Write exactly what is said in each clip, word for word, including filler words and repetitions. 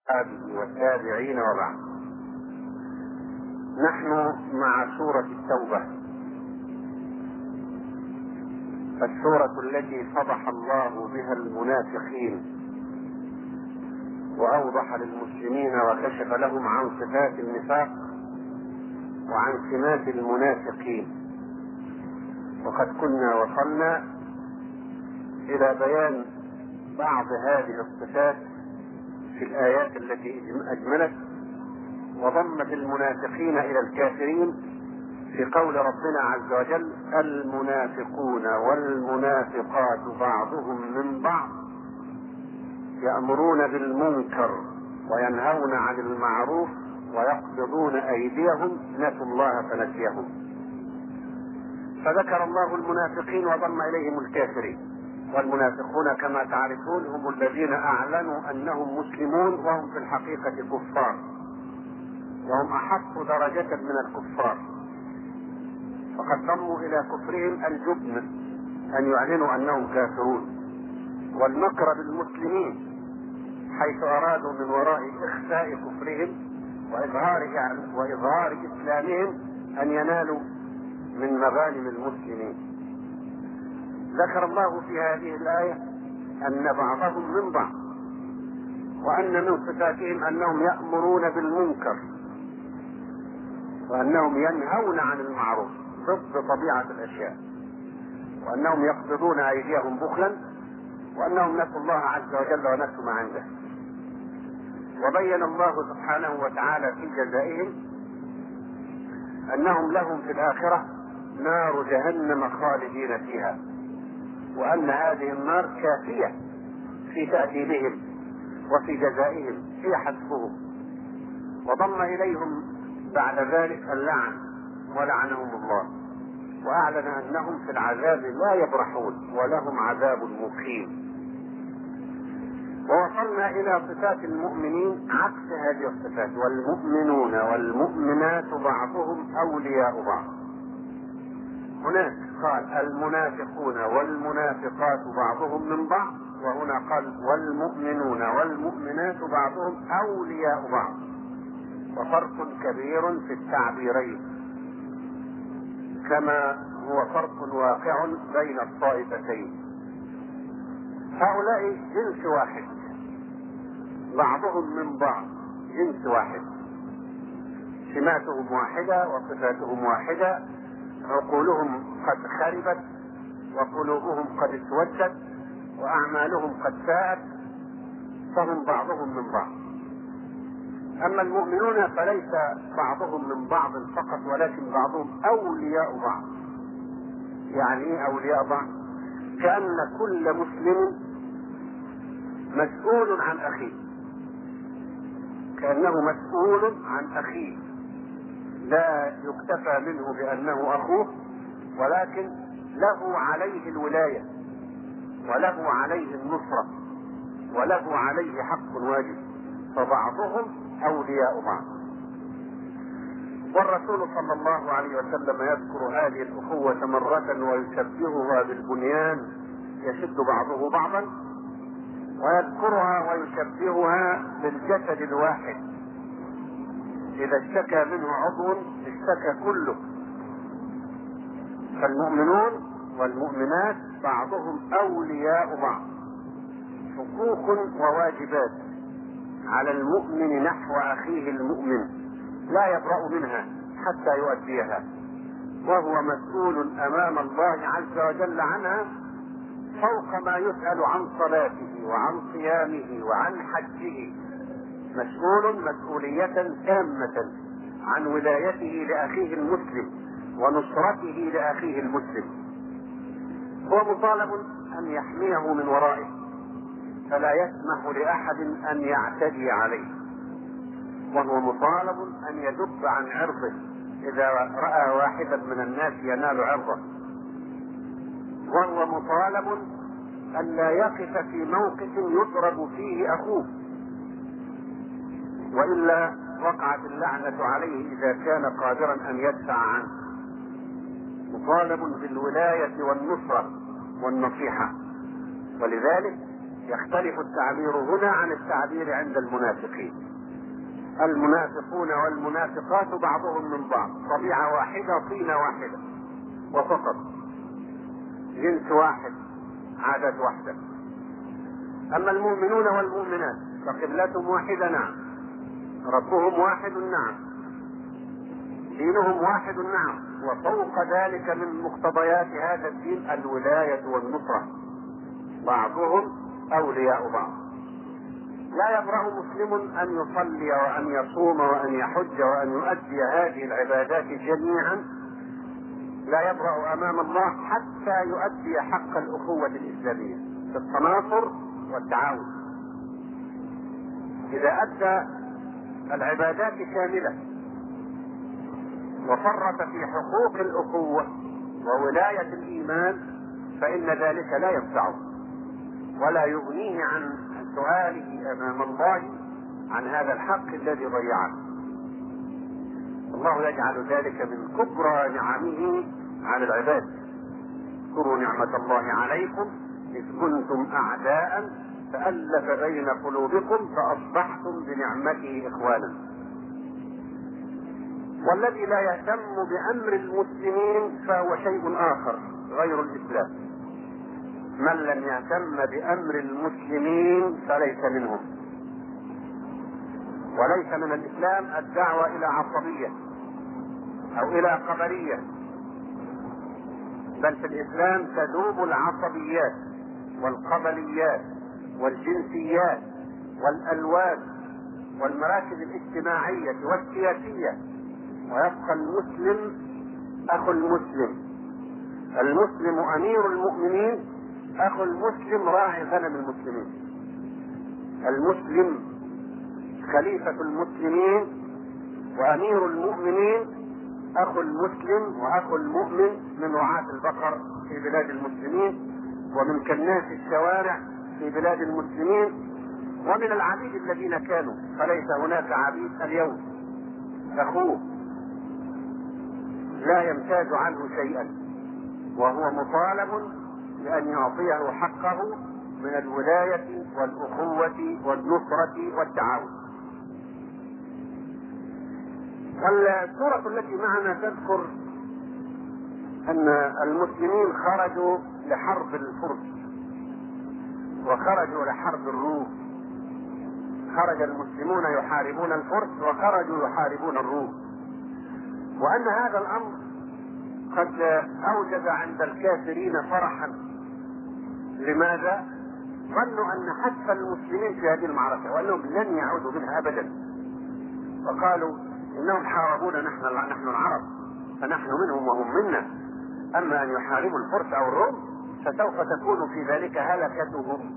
والتابعين وبعد. نحن مع سورة التوبة، السورة التي فضح الله بها المنافقين وأوضح للمسلمين وكشف لهم عن صفات النفاق وعن سمات المنافقين. وقد كنا وصلنا إلى بيان بعض هذه الصفات في الآيات التي أجملت وضمت المنافقين إلى الكافرين في قول ربنا عز وجل: المنافقون والمنافقات بعضهم من بعض يأمرون بالمنكر وينهون عن المعروف ويقبضون أيديهم نسوا الله فنسيهم. فذكر الله المنافقين وضم إليهم الكافرين. والمنافقون كما تعرفون هم الذين أعلنوا أنهم مسلمون وهم في الحقيقة كفار، وهم أحق درجة من الكفار، فقد ضموا إلى كفرهم الجبن أن يعلنوا أنهم كافرون، والمكر بالمسلمين حيث أرادوا من وراء إخفاء كفرهم وإظهار وإظهار إسلامهم أن ينالوا من مغانم المسلمين. ذكر الله في هذه الآية أن بعضهم من بعض، وأن من صفاتهم أنهم يأمرون بالمنكر وأنهم ينهون عن المعروف ضد طبيعة الأشياء، وأنهم يقبضون أيديهم بخلا، وأنهم نسوا الله عز وجل ونسوا ما عنده. وبين الله سبحانه وتعالى في جزائهم أنهم لهم في الآخرة نار جهنم خالدين فيها، وأن هذه النار كافية في تأديبهم وفي جزائهم في حسبهم. وضم إليهم بعد ذلك اللعن ولعنهم الله، وأعلن أنهم في العذاب لا يبرحون ولهم عذاب مقيم. ووصلنا إلى صفات المؤمنين عكس هذه الصفات: والمؤمنون والمؤمنات بعضهم أولياء بعض. هناك قال المنافقون والمنافقات بعضهم من بعض، وهنا قال والمؤمنون والمؤمنات بعضهم أولياء بعض، وفرق كبير في التعبيرين، كما هو فرق واقع بين الطائفتين. هؤلاء جنس واحد، بعضهم من بعض جنس واحد، سماتهم واحدة وصفاتهم واحدة، عقولهم قد خربت وقلوبهم قد اسودت وأعمالهم قد ساءت، فهم بعضهم من بعض. أما المؤمنون فليس بعضهم من بعض فقط، ولكن بعضهم أولياء بعض. يعني إيه أولياء بعض؟ كأن كل مسلم مسؤول عن أخيه، كأنه مسؤول عن أخيه، لا يكتفى منه بأنه أخوه، ولكن له عليه الولاية وله عليه النصرة وله عليه حق واجب، فبعضهم أولياء بعض. والرسول صلى الله عليه وسلم يذكر هذه الأخوة مرة ويشبهها بالبنيان يشد بعضه بعضا، ويذكرها ويشبهها بالجسد الواحد، إذا اشتكى منه عضو اشتكى كله. فالمؤمنون والمؤمنات بعضهم أولياء بعض، حقوق وواجبات على المؤمن نحو أخيه المؤمن لا يبرأ منها حتى يؤديها، وهو مسؤول أمام الله عز وجل عنها فوق ما يسأل عن صلاته وعن صيامه وعن حجه. مسؤول مسؤولية تامة عن ولايته لأخيه المسلم ونصرته لأخيه المسلم. هو مطالب أن يحميه من ورائه، فلا يسمح لأحد أن يعتدي عليه، وهو مطالب أن يدب عن عرضه إذا رأى واحدا من الناس ينال عرضه، وهو مطالب أن لا يقف في موقف يضرب فيه أخوه، وإلا وقعت اللعنة عليه إذا كان قادرا أن يدفع عنه. مطالب بالولاية والنصرة والنصيحة، ولذلك يختلف التعبير هنا عن التعبير عند المنافقين. المنافقون والمنافقات بعضهم من بعض، طبيعة واحدة، طينة واحدة وفقط، جنس واحد، عادات واحدة. أما المؤمنون والمؤمنات فقبلتهم واحدة، نعم، ربهم واحد، نعم، دينهم واحد، نعم، وفوق ذلك من مقتضيات هذا الدين الولاية والنصرة، بعضهم أولياء بعض. لا يبرأ مسلم أن يصلي وأن يصوم وأن يحج وأن يؤدي هذه العبادات جميعا، لا يبرأ أمام الله حتى يؤدي حق الأخوة الإسلامية في التناصر والتعاون. إذا أدى العبادات كاملة وفرط في حقوق الأخوة وولاية الإيمان فإن ذلك لا ينفعه ولا يغنيه عن سؤاله أمام الله عن هذا الحق الذي ضيعه. الله يجعل ذلك من كبرى نعمه على العباد. اذكروا نعمة الله عليكم إذ كنتم أعداء فألف بين قلوبكم فأصبحتم بنعمته إخوانا. والذي لا يهتم بأمر المسلمين فهو شيء آخر غير الإسلام. من لم يهتم بأمر المسلمين فليس منهم. وليس من الإسلام الدعوة إلى عصبية أو إلى قبلية، بل في الإسلام تذوب العصبيات والقبليات والجنسيات والألوان والمراكز الاجتماعية والسياسية، ويبقى المسلم أخو المسلم، المسلم أمير المؤمنين، أخو المسلم راعي غنم المسلمين، المسلم خليفة المسلمين وأمير المؤمنين، أخو المسلم وأخو المؤمن من رعاة البقر في بلاد المسلمين ومن كناس الشوارع في بلاد المسلمين ومن العبيد الذين كانوا، فليس هناك عبيد اليوم. أخوه لا يمتاز عنه شيئا وهو مطالب بأن يعطيه حقه من الولاية والأخوة والنصرة والتعاون. السورة التي معنا تذكر أن المسلمين خرجوا لحرب الفرس وخرجوا لحرب الروم. خرج المسلمون يحاربون الفرس وخرجوا يحاربون الروم، وأن هذا الأمر قد أوجد عند الكافرين فرحا. لماذا؟ ظنوا أن حتى المسلمين في هذه المعركة وأنهم لن يعودوا منها أبدا، فقالوا إنهم حاربونا نحن نحن العرب فنحن منهم وهم منا، أما أن يحاربوا الفرس أو الروم فسوف تكون في ذلك هلكتهم.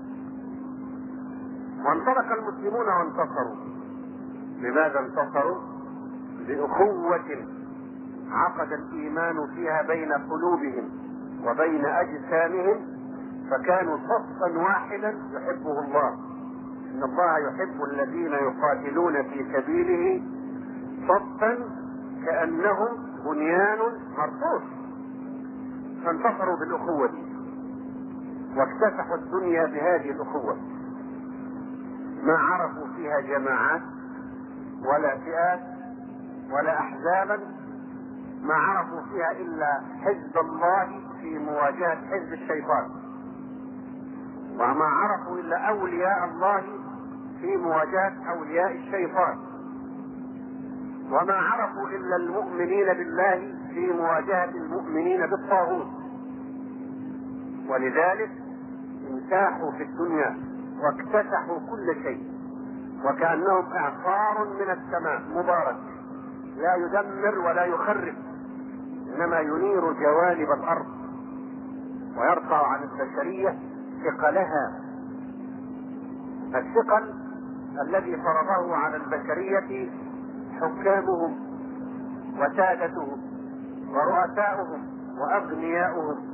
وانطلق المسلمون وانتصروا. لماذا انتصروا؟ بأخوة عقد الإيمان فيها بين قلوبهم وبين أجسامهم، فكانوا صفا واحدا يحبه الله. إن الله يحب الذين يقاتلون في سبيله صفا كأنهم بنيان مرصوص. فانتصروا بالأخوة دي واكتسحوا الدنيا بهذه الأخوة، ما عرفوا فيها جماعات ولا فئات ولا أحزابا، ما عرفوا فيها إلا حزب الله في مواجهة حزب الشيطان، وما عرفوا إلا أولياء الله في مواجهة أولياء الشيطان، وما عرفوا إلا المؤمنين بالله في مواجهة المؤمنين بالطاغوت. ولذلك انتاحوا في الدنيا واكتسحوا كل شيء، وكأنهم إعصار من السماء مبارك لا يدمر ولا يخرب، إنما ينير جوانب الأرض ويرفع عن البشرية ثقلها، الثقل الذي فرضه على البشرية حكامهم وسادتهم ورؤساؤهم وأغنياؤهم،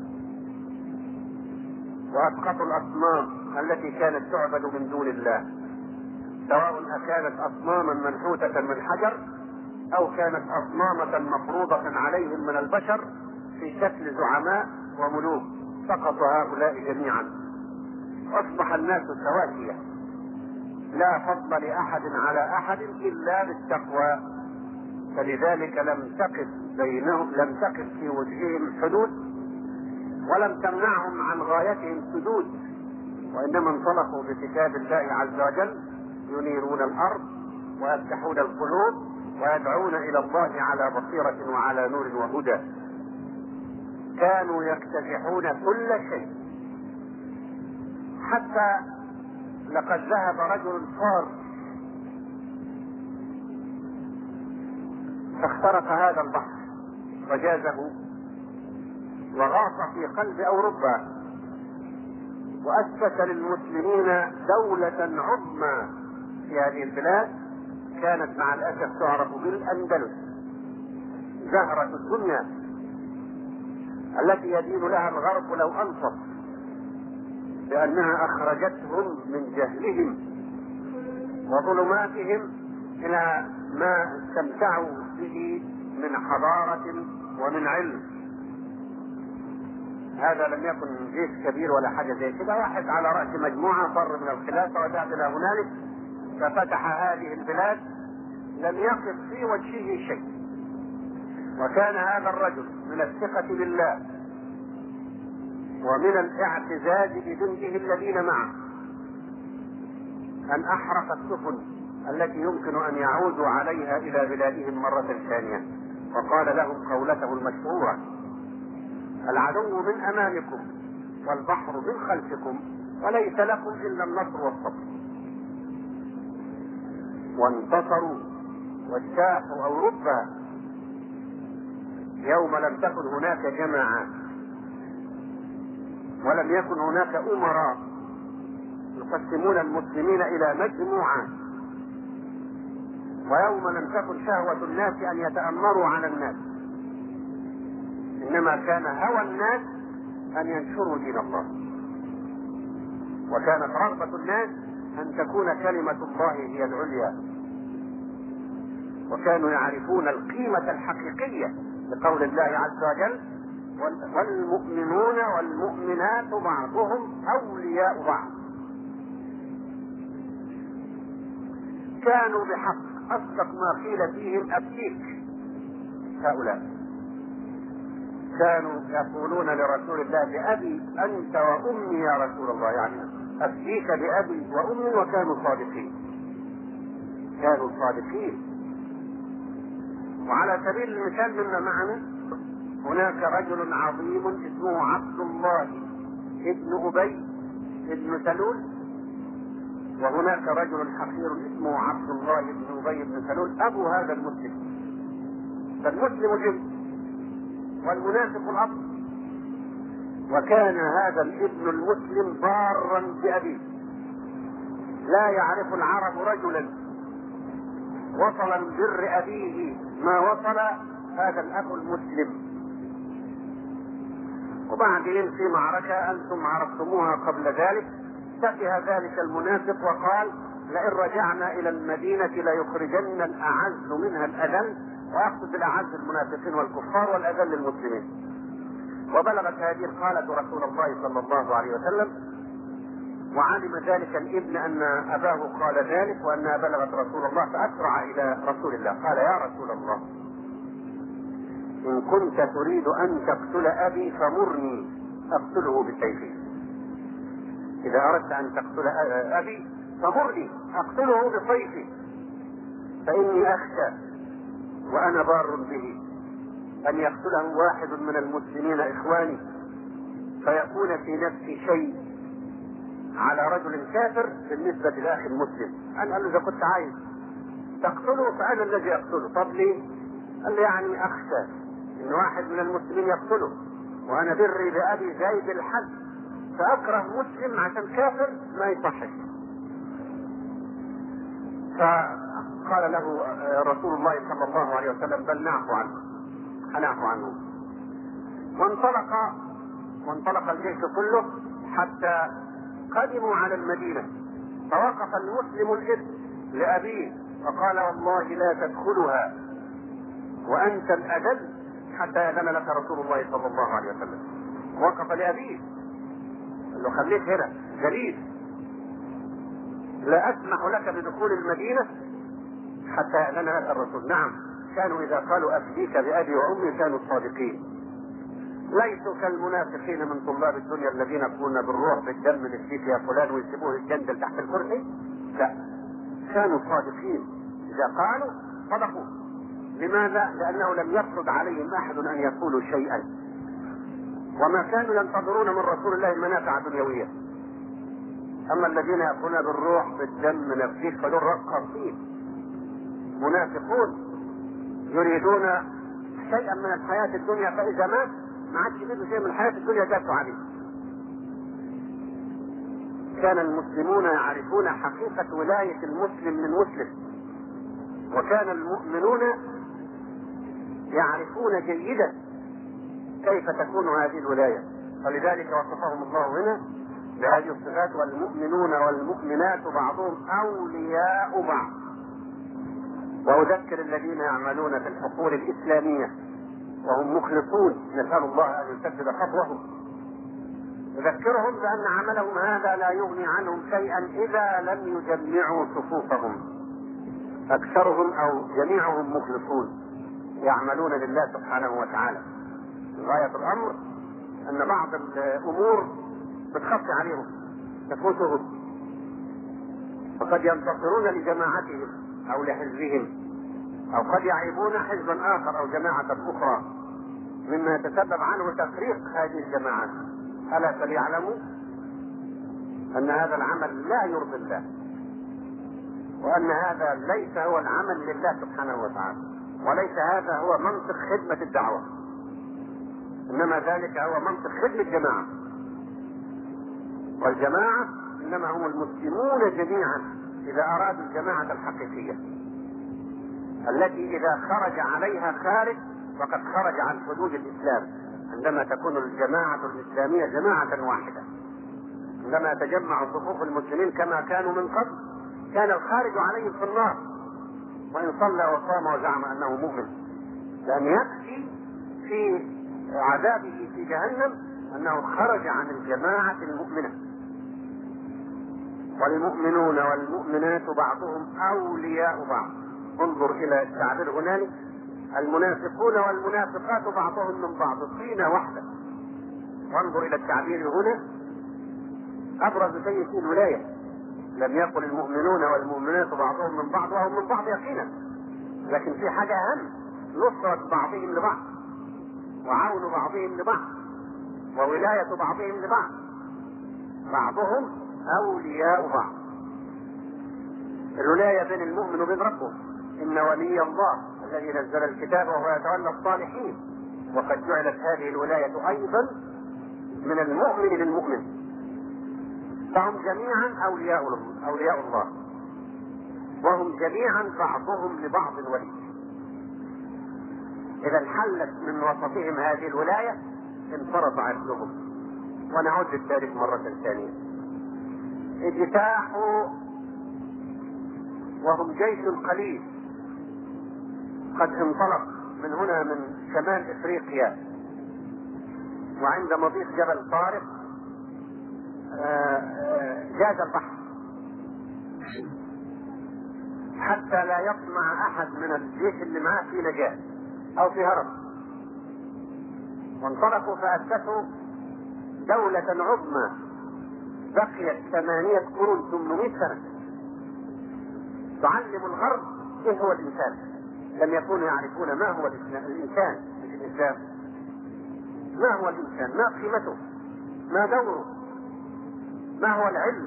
وأسقطوا الأصنام التي كانت تعبد من دون الله، سواء أكانت أصناما منحوتة من حجر أو كانت أصنامة مفروضة عليهم من البشر في شكل زعماء وملوك. سقط هؤلاء جميعا أصبح الناس سواسية، لا فضل لأحد على أحد إلا بالتقوى. فلذلك لم تقف بينهم لم تقف في وجههم حدود، ولم تمنعهم عن غايتهم سدود، وإنما انطلقوا بكتاب الله عز وجل ينيرون الأرض ويفتحون القلوب ويدعون إلى الله على بصيرة وعلى نور وهدى. كانوا يكتسحون كل شيء، حتى لقد ذهب رجل فار فاخترق هذا البحر وجازه وغاص في قلب أوروبا، وأسس للمسلمين دولة عظمى في هذه البلاد كانت مع الأسف تعرف بالأندلس، زهرة الدنيا التي يدين لها الغرب لو أنصف، لأنها أخرجتهم من جهلهم وظلماتهم إلى ما استمتعوا به من حضارة ومن علم. هذا لم يكن جيش كبير ولا حاجة زي كده، واحد على رأس مجموعة فر من الخلافة وذهب إلى هنالك ففتح هذه البلاد، لم يقف في وجهه شيء. وكان هذا الرجل من الثقة بالله ومن الاعتزاز بجنده الذين معه أن أحرق السفن التي يمكن أن يعودوا عليها إلى بلادهم مرة ثانية، وقال لهم قولته المشهورة: العدو من أمامكم والبحر من خلفكم وليس لكم إلا النصر والصبر. وانتصروا واجتاحوا أوروبا يوم لم تكن هناك جماعات ولم يكن هناك أمراء يقسمون المسلمين إلى مجموعات، ويوم لم تكن شهوة الناس أن يتأمروا على الناس، إنما كان هوى الناس أن ينشروا دين الله، وكانت رغبة الناس أن تكون كلمة الله هي العليا، وكانوا يعرفون القيمة الحقيقية لقول الله عز وجل: والمؤمنون والمؤمنات بعضهم أولياء بعض. كانوا بحق أصدق ما قيل فيهم أبكيك. هؤلاء كانوا يقولون لرسول الله: بأبي أنت وأمي يا رسول الله، يعني أبكيك بأبي وأمي، وكانوا صادقين، كانوا صادقين. وعلى سبيل المثال مما معنا هناك رجل عظيم اسمه عبد الله ابن أبي ابن سلول، وهناك رجل حقير اسمه عبد الله ابن أبي بن سلول أبو هذا المسلم. فالمسلم جد والمنافق الأب. وكان هذا الابن المسلم بارا بأبيه، لا يعرف العرب رجلا وصل من بر أبيه ما وصل هذا الأب المسلم. وبعدين في معركة أنتم عرفتموها قبل ذلك سفه ذلك المنافق وقال: لئن رجعنا إلى المدينة ليخرجن الأعز منها الأذل، ويقصد الأعز المنافقين والكفار والأذل المسلمين. وبلغت هذه القالة رسول الله صلى الله عليه وسلم، وعلم ذلك الابن أن أباه قال ذلك وأنها بلغت رسول الله، فأسرع إلى رسول الله قال: يا رسول الله، إن كنت تريد أن تقتل أبي فمرني أقتله بسيفي. إذا أردت أن تقتل أبي فمرني أقتله بسيفي، فإني أخشى وأنا بار به أن يقتله واحد من المسلمين إخواني فيكون في نفسي شيء على رجل كافر بالنسبة لأخي المسلم. أنا قال له: إذا كنت عايز تقتله فأنا الذي أقتله. طب ليه؟ قال لي: يعني أخشى إن واحد من المسلمين يقتله وأنا بري بأبي زي بالحد، فأكره مسلم عشان كافر ما يصحش. فقال له رسول الله صلى الله عليه وسلم: بل نعفو عنه، هنعفو عنه. وانطلق وانطلق الجيش كله حتى قدموا على المدينة، فوقف المسلم الابن لأبيه فقال: والله لا تدخلها وأنت الأذل حتى يأذن لك رسول الله صلى الله عليه وسلم. وقف لأبيه قال له: خليك هنا دليل: لا أسمح لك بدخول المدينة حتى يأذن لك الرسول. نعم، كانوا إذا قالوا أفديك بأبي وأمي كانوا صادقين، ليسوا كالمنافقين من طلاب الدنيا الذين يقولون بالروح بالدم نفديك يا فلان ويسيبوه الجندل تحت الكرسي. لا، كانوا صادقين، إذا قالوا صدقوا. لماذا؟ لأنه لم يفرض عليهم أحد أن يقولوا شيئا، وما كانوا ينتظرون من رسول الله منافع دنيوية. أما الذين يقولون بالروح بالدم نفديك فدول رقاصين منافقون يريدون شيئا من الحياة الدنيا، فإذا مات ما عادش يريدوا شيء من الحياة الدنيا جاتوا عليه. كان المسلمون يعرفون حقيقة ولاية المسلم من مسلم، وكان المؤمنون يعرفون جيدا كيف تكون هذه الولاية، ولذلك وصفهم الله هنا بهذه الصفات: والمؤمنون والمؤمنات بعضهم أولياء بعض. وأذكر الذين يعملون في الحقول الإسلامية وهم مخلصون، نسأل الله أن يسدد خطوهم، أذكرهم بأن عملهم هذا لا يغني عنهم شيئا إذا لم يجمعوا صفوفهم. أكثرهم أو جميعهم مخلصون يعملون لله سبحانه وتعالى. غاية الأمر أن بعض الأمور بتخفي عليهم تفوتهم، وقد ينتصرون لجماعتهم أو لحزبهم، أو قد يعيبون حزبا آخر أو جماعة أخرى، مما يتسبب عنه تفريق هذه الجماعات. ألا فليعلموا أن هذا العمل لا يرضي الله، وأن هذا ليس هو العمل لله سبحانه وتعالى، وليس هذا هو منطق خدمة الدعوة، إنما ذلك هو منطق خدمة الجماعة. والجماعة إنما هم المسلمون جميعا إذا أرادوا الجماعة الحقيقية التي إذا خرج عليها خارج فقد خرج عن حدود الإسلام. عندما تكون الجماعة الإسلامية جماعة واحدة، عندما يتجمع صفوف المسلمين كما كانوا من قبل، كان الخارج عليهم في النار وإن صلى وصام وزعم أنه مؤمن، لأن يكفي في عذابه في جهنم أنه خرج عن الجماعة المؤمنة. والمؤمنون والمؤمنات بعضهم أولياء بعض. انظر إلى التعبير هنالك: المنافقون والمنافقات بعضهم من بعض، طينة واحدة. وانظر إلى التعبير هنا: أبرز شيء في الولاية، لم يقل المؤمنون والمؤمنات بعضهم من بعض وهم من بعض يقينا، لكن في حاجة أهم: نصرة بعضهم لبعض، وعون بعضهم لبعض، وولاية بعضهم لبعض. بعضهم أولياء بعض. الولاية بين المؤمن وبين ربه: إن ولي الله الذي نزل الكتاب وهو يتولى الصالحين. وقد جعلت هذه الولاية أيضا من المؤمن للمؤمن، فهم جميعا أولياء أولياء الله، وهم جميعا بعضهم لبعض ولي. إذا انحلت من وسطهم هذه الولاية انفرط عقلهم. ونعود للتاريخ مرة ثانية: اجتاحوا وهم جيش قليل قد انطلق من هنا من شمال افريقيا، وعند مضيق جبل طارق جاز البحر حتى لا يطمع احد من الجيش اللي معاه في نجاة او في هرب. وانطلقوا فاسسوا دولة عظمى بقيت ثمانية قرون ثمانمائة سنة تعلم الغرب ايه هو الانسان. لم يكونوا يعرفون ما هو الانسان في الاسلام، ما هو الانسان، ما قيمته، ما دوره، ما هو العلم.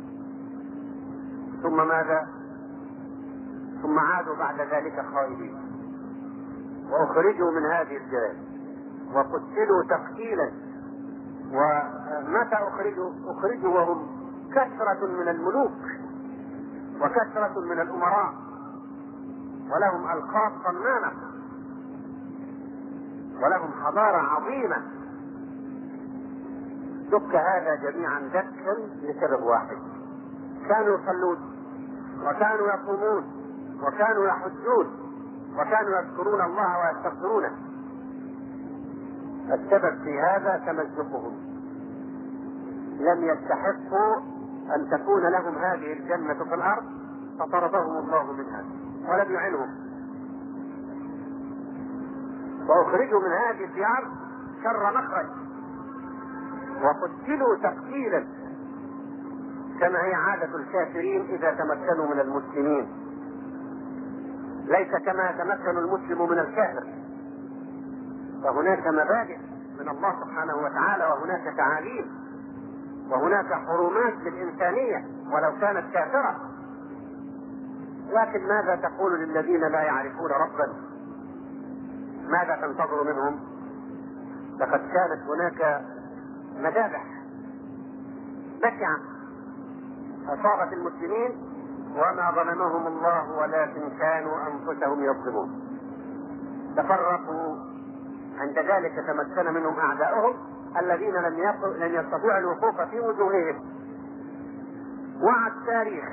ثم ماذا؟ ثم عادوا بعد ذلك خائبين واخرجوا من هذه البلاد وقتلوا تقتيلا. ومتى اخرجوا؟ اخرجوا وهم كثرة من الملوك وكثرة من الامراء، ولهم القاب صنانة، ولهم حضارة عظيمة. دك هذا جميعا دكا لسبب واحد: كانوا يصلون وكانوا يصومون وكانوا يحجون وكانوا يذكرون الله ويستغفرونه. السبب في هذا تمزقهم. لم يستحقوا أن تكون لهم هذه الجنة في الأرض فطردهم الله منها ولم يعنهم، وأخرجوا من هذه الديار شر مخرج وقتلوا تقتيلا، كما هي عادة الكافرين إذا تمكنوا من المسلمين، ليس كما يتمكن المسلم من الكافر. فهناك مبادئ من الله سبحانه وتعالى، وهناك تعاليم، وهناك حرمات للإنسانية ولو كانت كافرة. لكن ماذا تقول للذين لا يعرفون ربا؟ ماذا تنتظر منهم؟ لقد كانت هناك مذابح بشعة أصابت المسلمين وما ظلمهم الله ولكن كانوا أنفسهم يظلمون. تفرقوا، عند ذلك تمكن منهم أعداؤهم الذين لم لم يستطيعوا الوقوف في وجوههم. وعى التاريخ،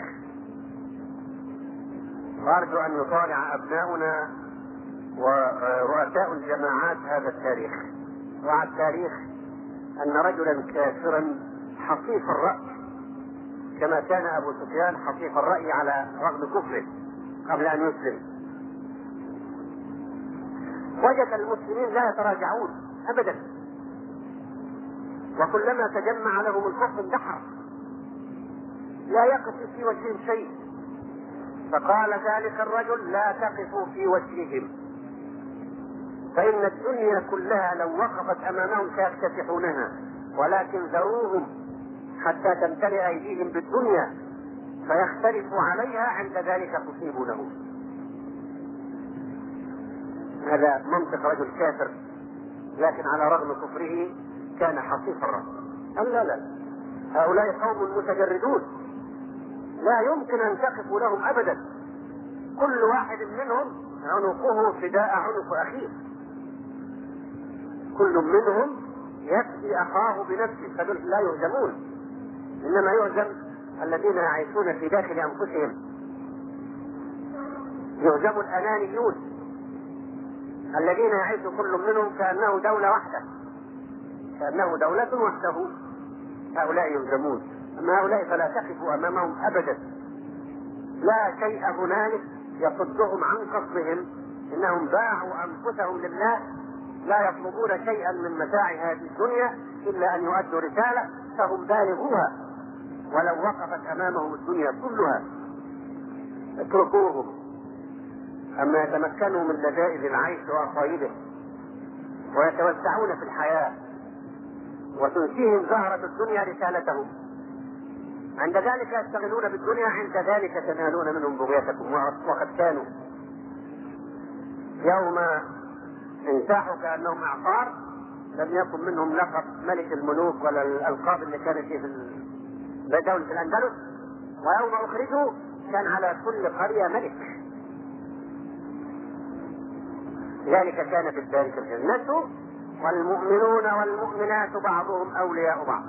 وأرجو أن يطالع أبناؤنا ورؤساء الجماعات هذا التاريخ. وعى التاريخ أن رجلا كافرا حصيف الرأي كما كان أبو سفيان حصيف الرأي على رغم كفره قبل أن يسلم، وجد المسلمين لا يتراجعون أبدا، وكلما تجمع لهم الكفر اندحر لا يقف في وجههم شيء. فقال ذلك الرجل: لا تقفوا في وجههم، فإن الدنيا كلها لو وقفت أمامهم سيكتسحونها، ولكن ذروهم حتى تمتلئ أيديهم بالدنيا فيختلفوا عليها، عند ذلك تصيبونهم. هذا منطق رجل كافر، لكن على رغم كفره كان حصيف الرأي. أم لا لا، هؤلاء قوم متجردون لا يمكن أن تقفوا لهم أبدا، كل واحد منهم عنقه فداء عنق أخيه، كل منهم يكفي أخاه بنفسه، فلا يهزمون، إنما يهزم الذين يعيشون في داخل أنفسهم، يهزم الأنانيون الذين يعيش كل منهم كأنه دولة واحدة، كأنه دولة وحده، هؤلاء يهزمون. أما هؤلاء فلا تقفوا أمامهم أبدا، لا شيء هنالك يصدهم عن قصدهم، إنهم باعوا أنفسهم لله، لا يطلبون شيئا من متاع هذه الدنيا إلا أن يؤدوا رسالة فهم بالغوها، ولو وقفت أمامهم الدنيا كلها اتركوهم. أما يتمكنوا من لذائذ العيش وأصايده ويتوسعون في الحياة وتنسيهم زهرة الدنيا رسالتهم، عند ذلك يشتغلون بالدنيا، عند ذلك تنالون منهم بغيتكم. وقد كانوا يوم انتاحوا كأنهم أعصار لم يكن منهم لقب ملك الملوك ولا الألقاب اللي كانت في دولة الأندلس، ويوم أخرجوا كان على كل قرية ملك. ذلك كان في ذلك الجنة والمؤمنون والمؤمنات بعضهم أولياء بعض.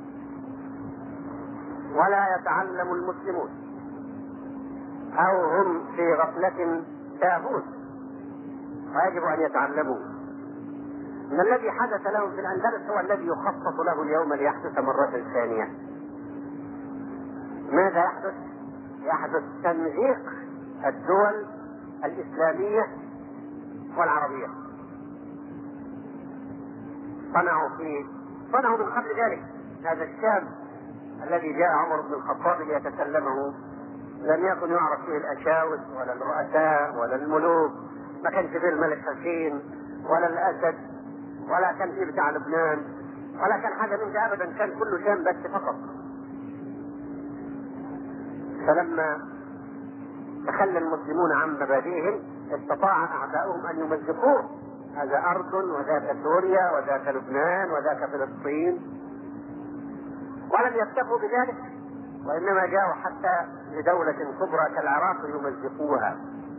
ولا يتعلم المسلمون أو هم في غفلة ساهون، ويجب أن يتعلموا أن الذي حدث لهم في الأندلس هو الذي يخطط له اليوم ليحدث مرة ثانية. ماذا يحدث؟ يحدث تمزيق الدول الإسلامية والعربية. صنعوا في صنعوا من قبل ذلك. هذا الشام الذي جاء عمر بن الخطاب ليتسلمه لم يكن يعرف فيه الأشاوس ولا الرؤساء ولا الملوك، ما كان فيه الملك حسين ولا الأسد ولا كان فيه بتاع لبنان ولا كان حاجة من ده أبدا، كان كله شام بس فقط. فلما تخلى المسلمون عن مبادئهم استطاع أعداؤهم أن يمزقوه، هذا أرض وذاك سوريا وذاك لبنان وذاك فلسطين، ولم يكتفوا بذلك وإنما جاءوا حتى لدولة كبرى كالعراق يمزقوها،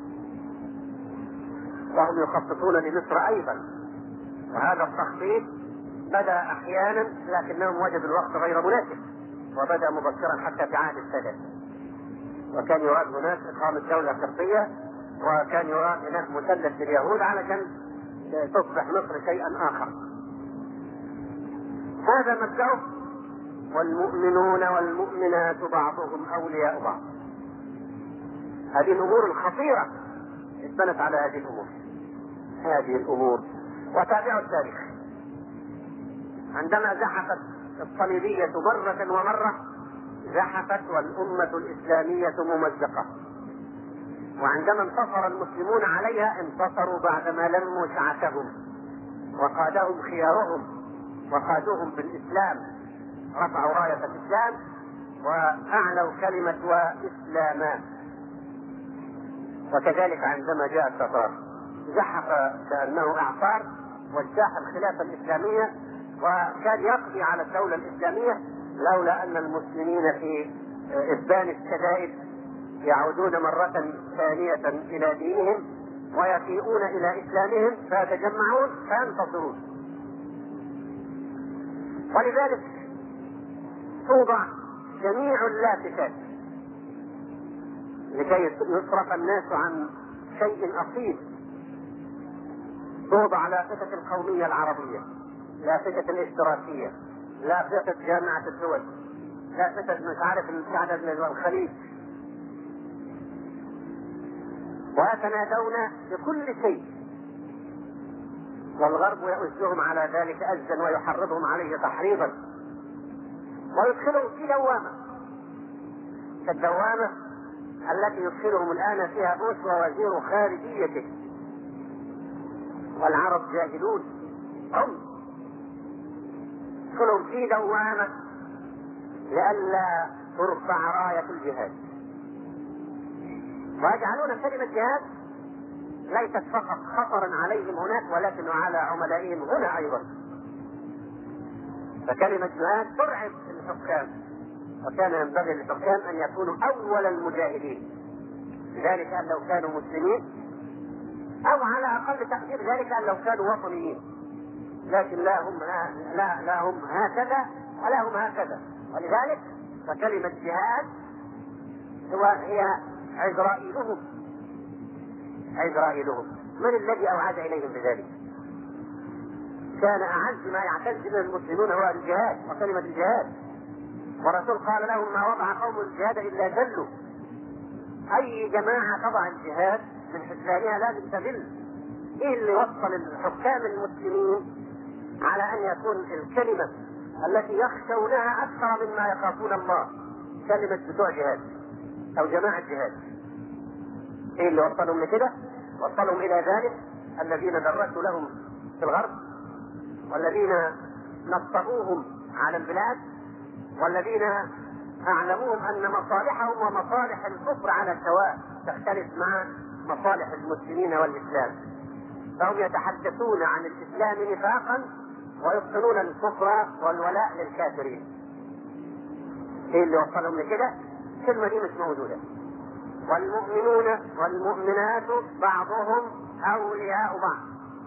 وهم يخططون لمصر أيضا. وهذا التخطيط بدأ أحيانا لكنهم وجدوا الوقت غير مناسب، وبدأ مبكرا حتى في عهد السادات، وكان يراد هناك إقامة دولة قبطية، وكان يراد هناك مثلث لليهود علشان تصبح مصر شيئا آخر. هذا مبدأه والمؤمنون والمؤمنات بعضهم أولياء بعض. هذه الأمور الخطيرة اتبنت على هذه الأمور. هذه الأمور وتابعوا التاريخ. عندما زحفت الصليبية مرة ومرة زحفت والأمة الإسلامية ممزقة، وعندما انتصر المسلمون عليها انتصروا بعدما لموا شعثهم وقادهم خيارهم وقادوهم بالإسلام، رفعوا راية الإسلام وأعلوا كلمة وإسلاما. وكذلك عندما جاء التتار زحف كأنه إعصار واجتاح الخلافة الإسلامية وكان يقضي على الدولة الإسلامية، لولا أن المسلمين في إبان الشدائد يعودون مرة ثانية إلى دينهم ويفيئون إلى إسلامهم فيتجمعون فينتصرون. ولذلك توضع جميع اللافتات لكي يصرف الناس عن شيء أصيل. توضع لافتة القومية العربية، لافتة الاشتراكية، لافتة جامعة الدول، لافتة مش عارف المساعدة الخليج، ويتنادون بكل شيء، والغرب يؤزهم على ذلك أزا ويحرضهم عليه تحريضا ويدخلهم في دوامة كالدوامة التي يدخلهم الآن فيها بوش ووزير خارجيته، والعرب جاهلون هم يدخلهم في دوامة لئلا ترفع راية الجهاد، ويجعلون كلمة جهاد ليست فقط خطرا عليهم هناك ولكن على عملائهم هنا أيضا. فكلمة جهاد ترعب الحكام، وكان ينبغي للحكام أن يكونوا أول المجاهدين، ذلك أن لو كانوا مسلمين، أو على أقل تقدير ذلك أن لو كانوا وطنيين، لكن لا هم لا لا هم هكذا ولا هم هكذا. ولذلك فكلمة جهاد هو هي عزرائيلهم عزرائيلهم من الذي أوعد إليهم بذلك؟ كان أعز ما يعتز به المسلمون هو الجهاد وكلمة الجهاد، والرسول قال لهم ما وضع قوم الجهاد إلا ذلوا. أي جماعة تضع الجهاد من حسابها لازم تذل. إيه اللي وصل الحكام المسلمين على أن يكون الكلمة التي يخشونها أكثر مما يخافون الله كلمة بتوع جهاد أو جماعة جهاد؟ إيه اللي وصلهم لكده؟ وصلهم إلى ذلك الذين درسوا لهم في الغرب، والذين نصبوهم على البلاد، والذين أعلموهم أن مصالحهم ومصالح الكفر على السواء تختلف مع مصالح المسلمين والإسلام، فهم يتحدثون عن الإسلام نفاقا ويبطلون الكفر والولاء للكافرين. إيه اللي وصلهم لكده؟ الكلمة دي مش موجودة. والمؤمنون والمؤمنات بعضهم أولياء بعض،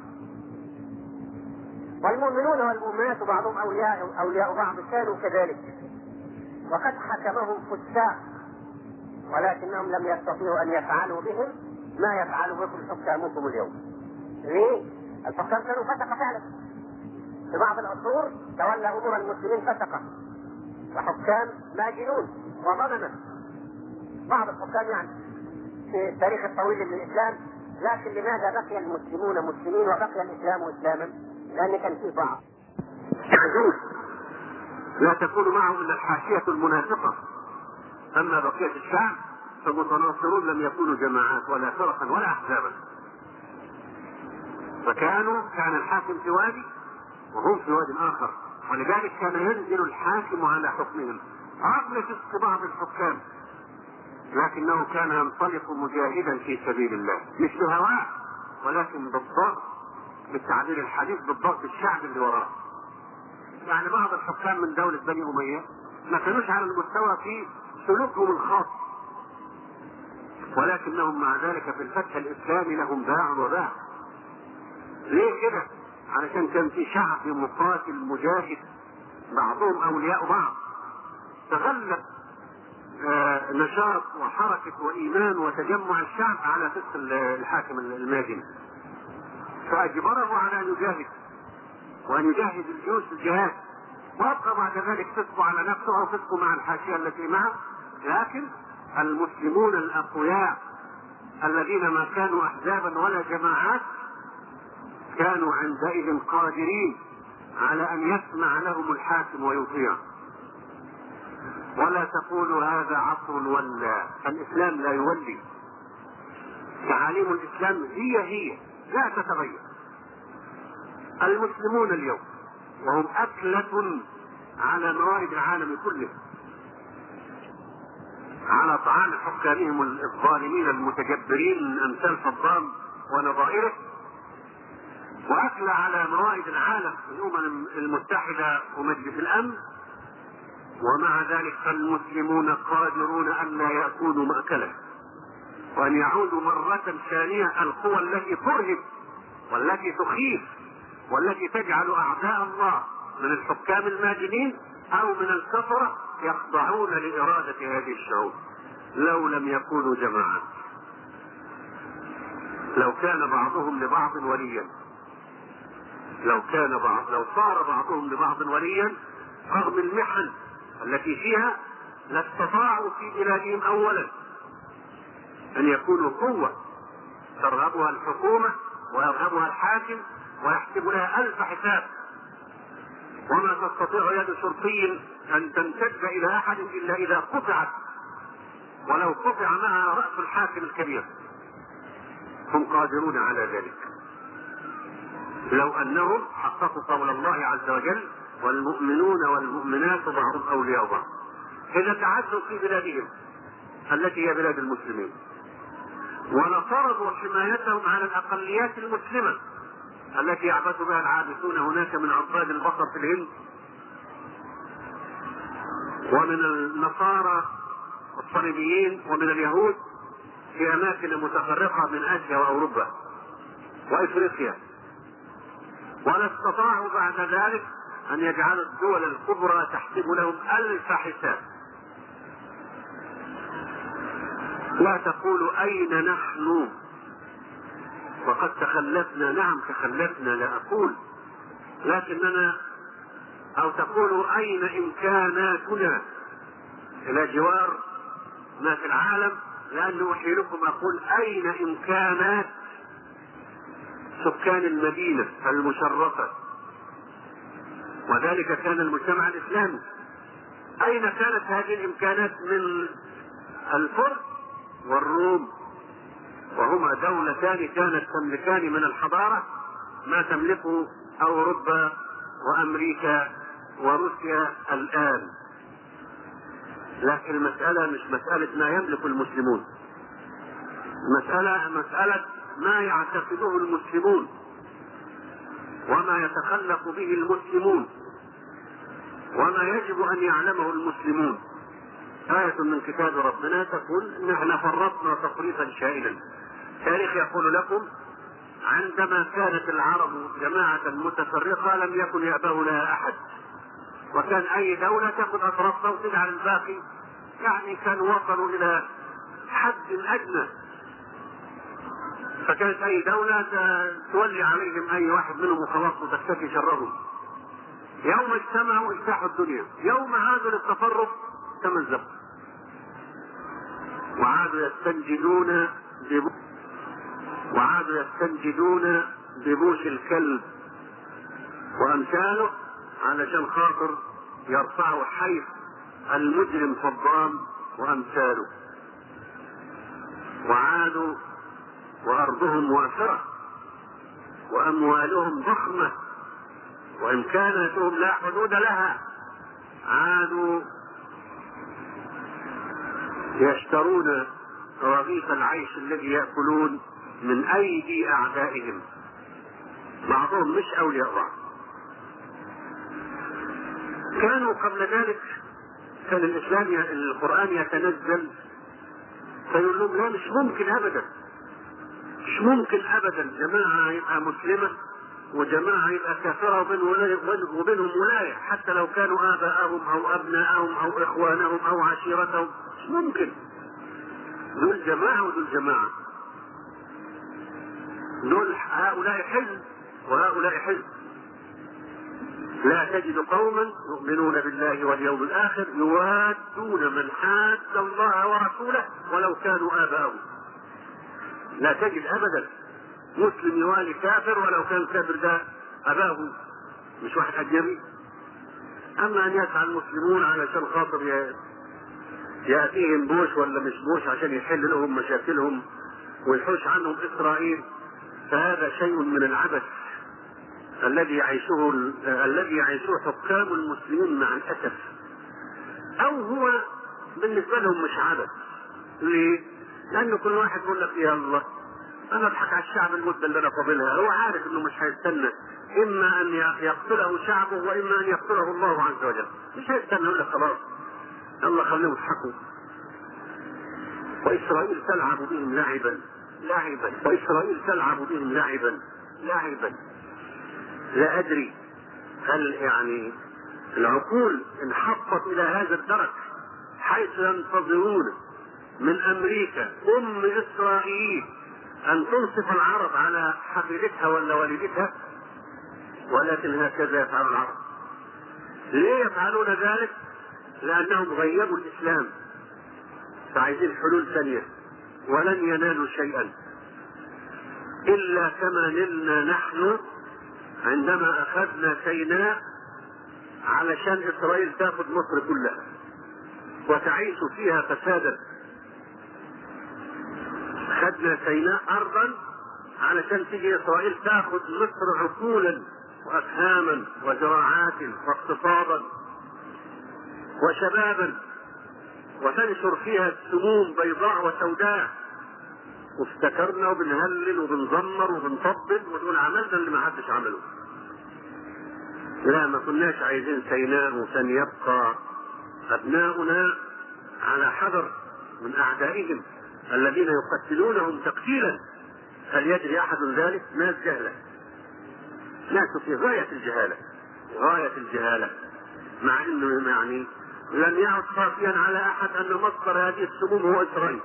والمؤمنون والمؤمنات بعضهم أولياء أولياء بعض كانوا كذلك، وقد حكمهم فساق ولكنهم لم يستطيعوا أن يفعلوا بهم ما يفعل بكم حكامكم اليوم. ليه؟ الحكام كانوا فسقة فعلا. في بعض العصور تولى أمور المسلمين فسقة وحكام ماجنون وظلمة، بعض الحكام يعني في التاريخ الطويل للإسلام. لكن لماذا بقي المسلمون مسلمين وبقي الإسلام إسلاما؟ لأن كان في بعض حدود لا تكون معه إلا الحاشية المنافقة، أما بقية الشعب فمتناصرون لم يكونوا جماعات ولا فرقا ولا أحزابا، فكانوا كان الحاكم في وادي وهم في واد آخر، ولذلك كان ينزل الحاكم على حكمهم رغم فسق بعض الحكام، لكنه كان ينطلق مجاهدا في سبيل الله مش بهواه ولكن بالضغط، بالتعبير الحديث بالضغط الشعب اللي وراه. يعني بعض الحكام من دولة بني أمية ما كانوش على المستوى في سلوكهم الخاص، ولكنهم مع ذلك في الفتح الإسلامي لهم باع وباع. ليه كده؟ علشان كان في شعب مقاتل مجاهد بعضهم أولياء بعض، تغلب آه نشاط وحركة وإيمان وتجمع الشعب على فسق الحاكم الماجن، فأجبره على أن يجاهد وأن يجاهد الجيوش الجهاد ويبقى بعد ذلك فسقه على نفسه او فسقه مع الحاشيه التي معه. لكن المسلمون الاقوياء الذين ما كانوا احزابا ولا جماعات كانوا عندئذ قادرين على ان يسمع لهم الحاكم ويطيع. ولا تقولوا هذا عصر ولى، الاسلام لا يولي، تعاليم الاسلام هي هي لا تتغير. المسلمون اليوم وهم اكلة على موائد العالم كله، على طعام حكامهم الظالمين المتجبرين من امثال صدام ونظائره، واكل على موائد العالم في الامم المتحدة ومجلس الامن، ومع ذلك فالمسلمون قادرون ان لا يأكلوا مأكله وان يعودوا مرة ثانية القوى التي ترهب والتي تخيف والتي تجعل اعداء الله من الحكام الماجنين او من الكفرة يخضعون لإرادة هذه الشعوب. لو لم يكونوا جماعات، لو كان بعضهم لبعض وليا، لو كان بعض لو صار بعضهم لبعض وليا رغم المحن التي فيها لاستطاعوا في بلادهم اولا ان يكونوا قوة ترغبها الحكومة ويرغبها الحاكم ويحسب لها الف حساب. وما تستطيع يد شرطي ان تمتد الى احد الا اذا قطعت، ولو قطع معها رأس الحاكم الكبير. هم قادرون على ذلك لو انهم حققوا قول الله عز وجل والمؤمنون والمؤمنات بعضهم اولياء بعض. اذا تعدوا في بلادهم التي هي بلاد المسلمين ونفرضوا حمايتهم على الاقليات المسلمة التي يعبث بها العابثون هناك من عباد البقر في الهند ومن النصارى الصليبيين ومن اليهود في اماكن متفرقة من اسيا واوروبا وافريقيا، ولا استطاعوا بعد ذلك ان يجعلوا الدول الكبرى تحسب لهم الف حساب. لا تقولوا اين نحن وقد تخلفنا، نعم تخلفنا لا اقول، لكننا او تقولوا اين امكاناتنا الى جوار ما في العالم، لانه احيلكم اقول اين امكانات سكان المدينة المشرفة، وذلك كان المجتمع الاسلامي. اين كانت هذه الامكانات من الفرس والروم، وهما دولتان كانت تملكان من الحضارة ما تملكه اوروبا وامريكا وروسيا الان. لكن المسألة مش مسألة ما يملك المسلمون، مسألة مسألة ما يعتقده المسلمون وما يتخلق به المسلمون وما يجب ان يعلمه المسلمون. آية من كتاب ربنا تقول نحن فرطنا تفريطا شائنا. التاريخ يقول لكم عندما كانت العرب جماعة متفرقة لم يكن يأبه لها احد، وكان اي دولة تأخذ اطرافها وتجعل الباقي، يعني كانوا وصلوا الى حد ادنى، فكانت اي دولة تولي عليهم اي واحد منهم وخلاص وتكتفي شرهم. يوم اجتمعوا اجتاحوا الدنيا، يوم عادوا للتفرق تمزقوا وعادوا يستنجدون ببو... وعادوا يستنجدون ببوش الكلب وامثاله علشان خاطر يرفعوا حيف المجرم صدام وامثاله. وعادوا وارضهم وافرة واموالهم ضخمة وامكاناتهم لا حدود لها، عادوا يشترون رغيف العيش الذي يأكلون من ايدي اعدائهم، بعضهم مش اولياء بعض. كانوا قبل ذلك كان الاسلام القرآن يتنزل فيقول لهم لا مش ممكن ابدا، مش ممكن ابدا جماعة يبقى مسلمة وجماعة يبقى كافرة وبينهم ولاية، حتى لو كانوا آباءهم أو أبناءهم أو إخوانهم أو عشيرتهم، مش ممكن. دول جماعة ودول جماعة، دول هؤلاء حزب وهؤلاء حزب. لا تجد قوما يؤمنون بالله واليوم الآخر يوادون من حاد الله ورسوله ولو كانوا آباءهم. لا تجد أبدا مسلم يوالي كافر ولو كان كافر ده أباه مش واحد أجنبي. أما أن يسعى المسلمون علشان خاطر يأتيهم بوش ولا مش بوش عشان يحل لهم مشاكلهم ويحوش عنهم إسرائيل، فهذا شيء من العبث الذي يعيشه الذي يعيشه حكام المسلمين مع الأسف. أو هو بالنسبة لهم مش عبث. ليه؟ لأنه كل واحد يقول لك يا الله أنا أضحك على الشعب المدة اللي أنا قابلها، هو عارف إنه مش هيستنى إما أن يقتله شعبه وإما أن يقتله الله عز وجل، مش هيستنى يقول لك خلاص الله خليهم يضحكوا. وإسرائيل تلعب بهم لعبا لعبا وإسرائيل تلعب بهم لعبا لعبا لا أدري هل يعني العقول انحطت إلى هذا الدرك حيث ينتظرون من أمريكا أم إسرائيل أن تنصف العرب على حفيدتها ولا والدتها، ولكن هكذا يفعل العرب. ليه يفعلون ذلك؟ لأنهم غيبوا الإسلام فعايزين حلول ثانية ولن ينالوا شيئا إلا كما نلنا نحن عندما أخذنا سيناء علشان إسرائيل تأخذ مصر كلها وتعيش فيها فسادا. أخذنا سيناء أرضا علشان تيجي إسرائيل تأخذ مصر عقولا وأفهاما وزراعات واقتصادا وشبابا وتنشر فيها السموم بيضاء وسوداء، وافتكرنا وبنهلل وبنزمر وبنطبل ونقول عملنا اللي ما حدش عمله. لا، ما كناش عايزين سيناء وكان يبقى أبناؤنا على حذر من أعدائهم الذين يقتلونهم تقتيلا. هل يدري أحد ذلك؟ ناس جهلة، ناس في غاية الجهالة غاية الجهالة مع أنه يعني لم يعد خافيا على أحد أن مصدر هذه السموم هو إسرائيل.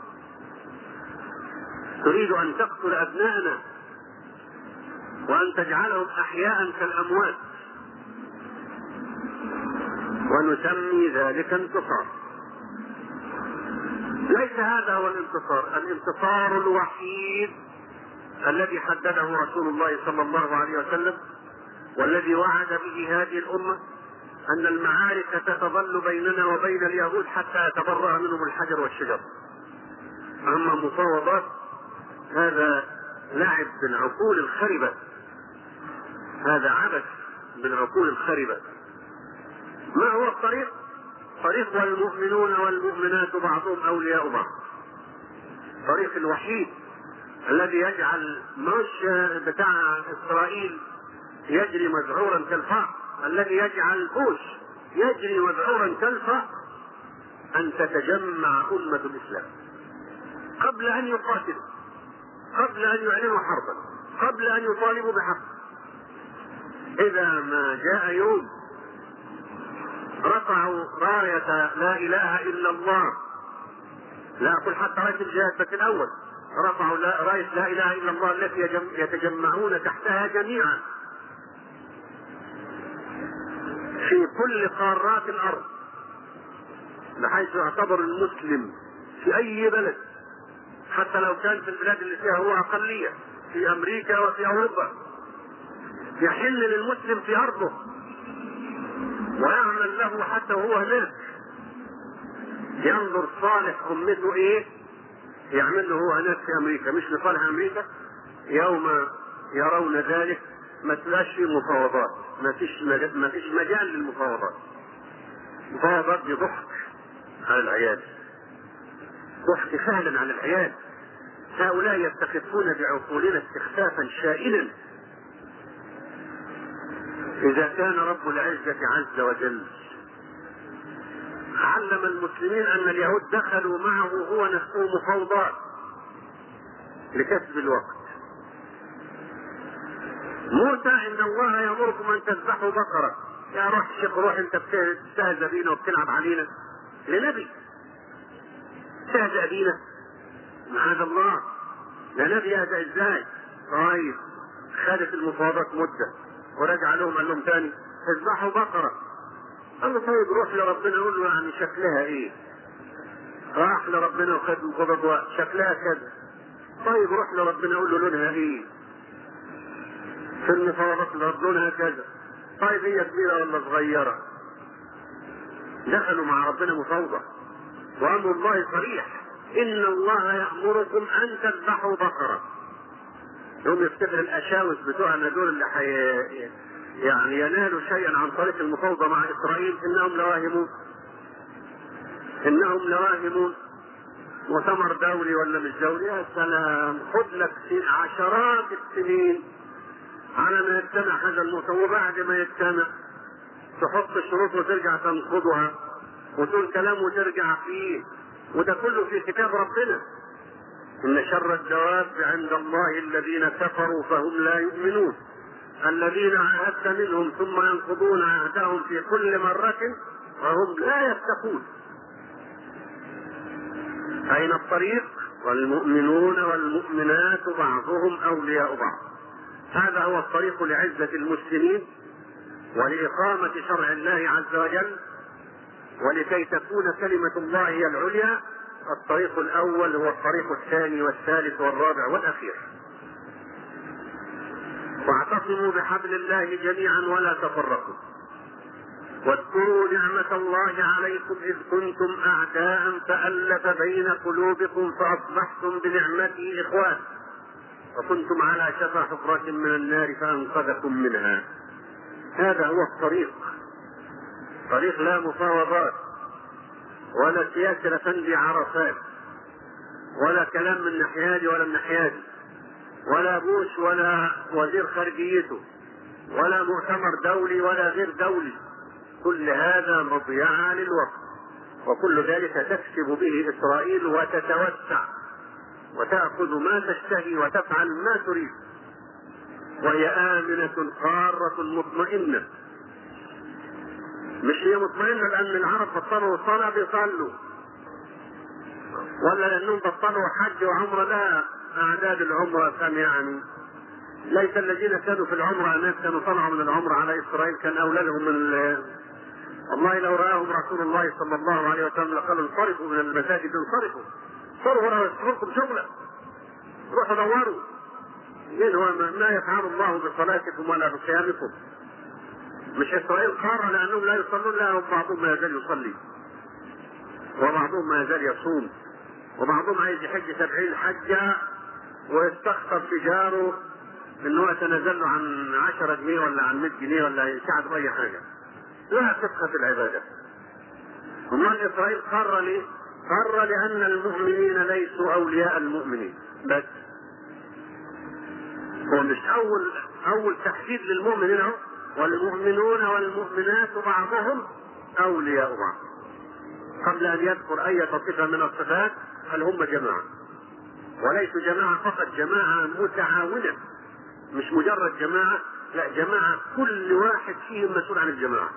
تريد أن تقتل أبنائنا وأن تجعلهم أحياء كالأموات ونسمي ذلك انتصار. ليس هذا هو الانتصار. الانتصار الوحيد الذي حدده رسول الله صلى الله عليه وسلم والذي وعد به هذه الأمة أن المعارك ستظل بيننا وبين اليهود حتى يتبرأ منهم الحجر والشجر. أما مفاوضات هذا لعب بالعقول الخربة، هذا عبث بالعقول الخربة. ما هو الطريق؟ طريق والمؤمنون والمؤمنات بعضهم أولياء بعض. الطريق الوحيد الذي يجعل مش بتاع إسرائيل يجري مذعورا كالفأر، الذي يجعل بوش يجري مذعورا كالفأر، أن تتجمع أمة الإسلام قبل أن يقاتلوا، قبل أن يعلنوا حربا، قبل أن يطالبوا بحق. إذا ما جاء يوم رفعوا راية لا إله إلا الله، لا أقول حتى راية الجهاد بس الأول، رفعوا راية لا إله إلا الله التي يتجمعون تحتها جميعا في كل قارات الأرض، بحيث يعتبر المسلم في أي بلد حتى لو كان في البلاد اللي فيها هو أقلية في أمريكا وفي أوروبا يحل للمسلم في أرضه ويعمل له حتى وهو هناك، ينظر صالح أمته إيه يعمل له هو هناك في أمريكا مش لصالح أمريكا. يوم يرون ذلك ما تلاش في مفاوضات، ما فيش ما فيش مجال للمفاوضات. مفاوضات دي ضحك على العيال، ضحك فعلا على العيال. هؤلاء يستخفون بعقولنا استخفافا شائنا. إذا كان رب العزة عز وجل علم المسلمين أن اليهود دخلوا معه هو نفسه مفاوضات لكسب الوقت. موسى إن الله يأمركم أن تذبحوا بقرة، يا روح الشيخ روح أنت بتستهزأ بينا وبتلعب علينا لنبي، تستهزأ بينا معاذ الله، لا نبي يهزأ ازاي؟ طيب خدت المفاوضات مدة ورجع لهم قال لهم تاني اذبحوا بقرة. قال له طيب روح لربنا قول له يعني شكلها ايه؟ راح لربنا وخد الخطب شكلها كذا. طيب روح لربنا قول له لونها ايه؟ في المفاوضات لونها كذا. طيب هي كبيرة ولا صغيرة؟ دخلوا مع ربنا مفاوضة، وأمر الله صريح: إن الله يأمركم أن تذبحوا بقرة. يوم يفتكر الأشاوس بتوعنا دول اللي حي... يعني ينالوا شيئا عن طريق المفاوضة مع إسرائيل، إنهم لواهمون إنهم لواهمون مؤتمر دولي ولا مش دولي؟ يا سلام، خد لك عشرات السنين على ما يجتمع هذا المؤتمر، وبعد ما يجتمع تحط الشروط وترجع تنقضها وتقول كلام وترجع فيه، وده كله في كتاب ربنا. إن شر الدواب عند الله الذين كفروا فهم لا يؤمنون، الذين عاهدت منهم ثم ينقضون عهدهم في كل مرة وهم لا يتقون. أين الطريق؟ والمؤمنون والمؤمنات بعضهم أولياء بعض. هذا هو الطريق لعزة المسلمين ولإقامة شرع الله عز وجل، ولكي تكون كلمة الله هي العليا. الطريق الأول هو الطريق الثاني والثالث والرابع والأخير. واعتصموا بحبل الله جميعا ولا تفرقوا، واذكروا نعمة الله عليكم إذ كنتم أعداء فألف بين قلوبكم فأصبحتم بنعمته إخوان، وكنتم على شفا حفرة من النار فأنقذكم منها. هذا هو الطريق، طريق لا مفاوضات ولا سياسة لفندي عرفات ولا كلام من ناحيادي ولا من ناحيادي ولا بوش ولا وزير خارجيته ولا مؤتمر دولي ولا غير دولي. كل هذا مضيعة للوقت، وكل ذلك تكسب به إسرائيل وتتوسع وتأخذ ما تشتهي وتفعل ما تريد، وهي آمنة قارة مطمئنة. مش هي مطمئنة لأن العرب بطلوا الصلاة بيصلوا، ولا لأنهم بطلوا حج وعمرة. لا، أعداد العمرة كم يعني؟ ليس الذين كانوا في العمرة الناس كانوا طلعوا من العمرة على إسرائيل كان أولى لهم من ال... والله لو رآهم رسول الله صلى الله عليه وسلم لقالوا انصرفوا من المساجد، انصرفوا صرفوا لو يشتغلكم شغلة، روحوا دوروا مين هو ما يفعل الله بصلاتكم ولا بصيامكم. مش إسرائيل قارة لأنهم لا يصلون، لا، بعضهم ما يزال يصلي وبعضهم ما يزال يصوم وبعضهم عايز يحج سبعين حجة ويستخسر في جاره انه يتنازل له عن عشرة جنيه ولا عن مئة جنيه ولا يساعد بأي حاجة. لا تفقه في العبادة. ومن إسرائيل قارة ليه؟ قارة لأن المؤمنين ليسوا أولياء المؤمنين بس. هو مش أول أول تحديد للمؤمنين اهو، والمؤمنون والمؤمنات بعضهم أولياء بعض، قبل أن يذكر أي صفة من الصفات. هل هم جماعة؟ وليسوا جماعة فقط، جماعة متعاونة، مش مجرد جماعة، لا، جماعة كل واحد فيهم مسؤول عن الجماعة.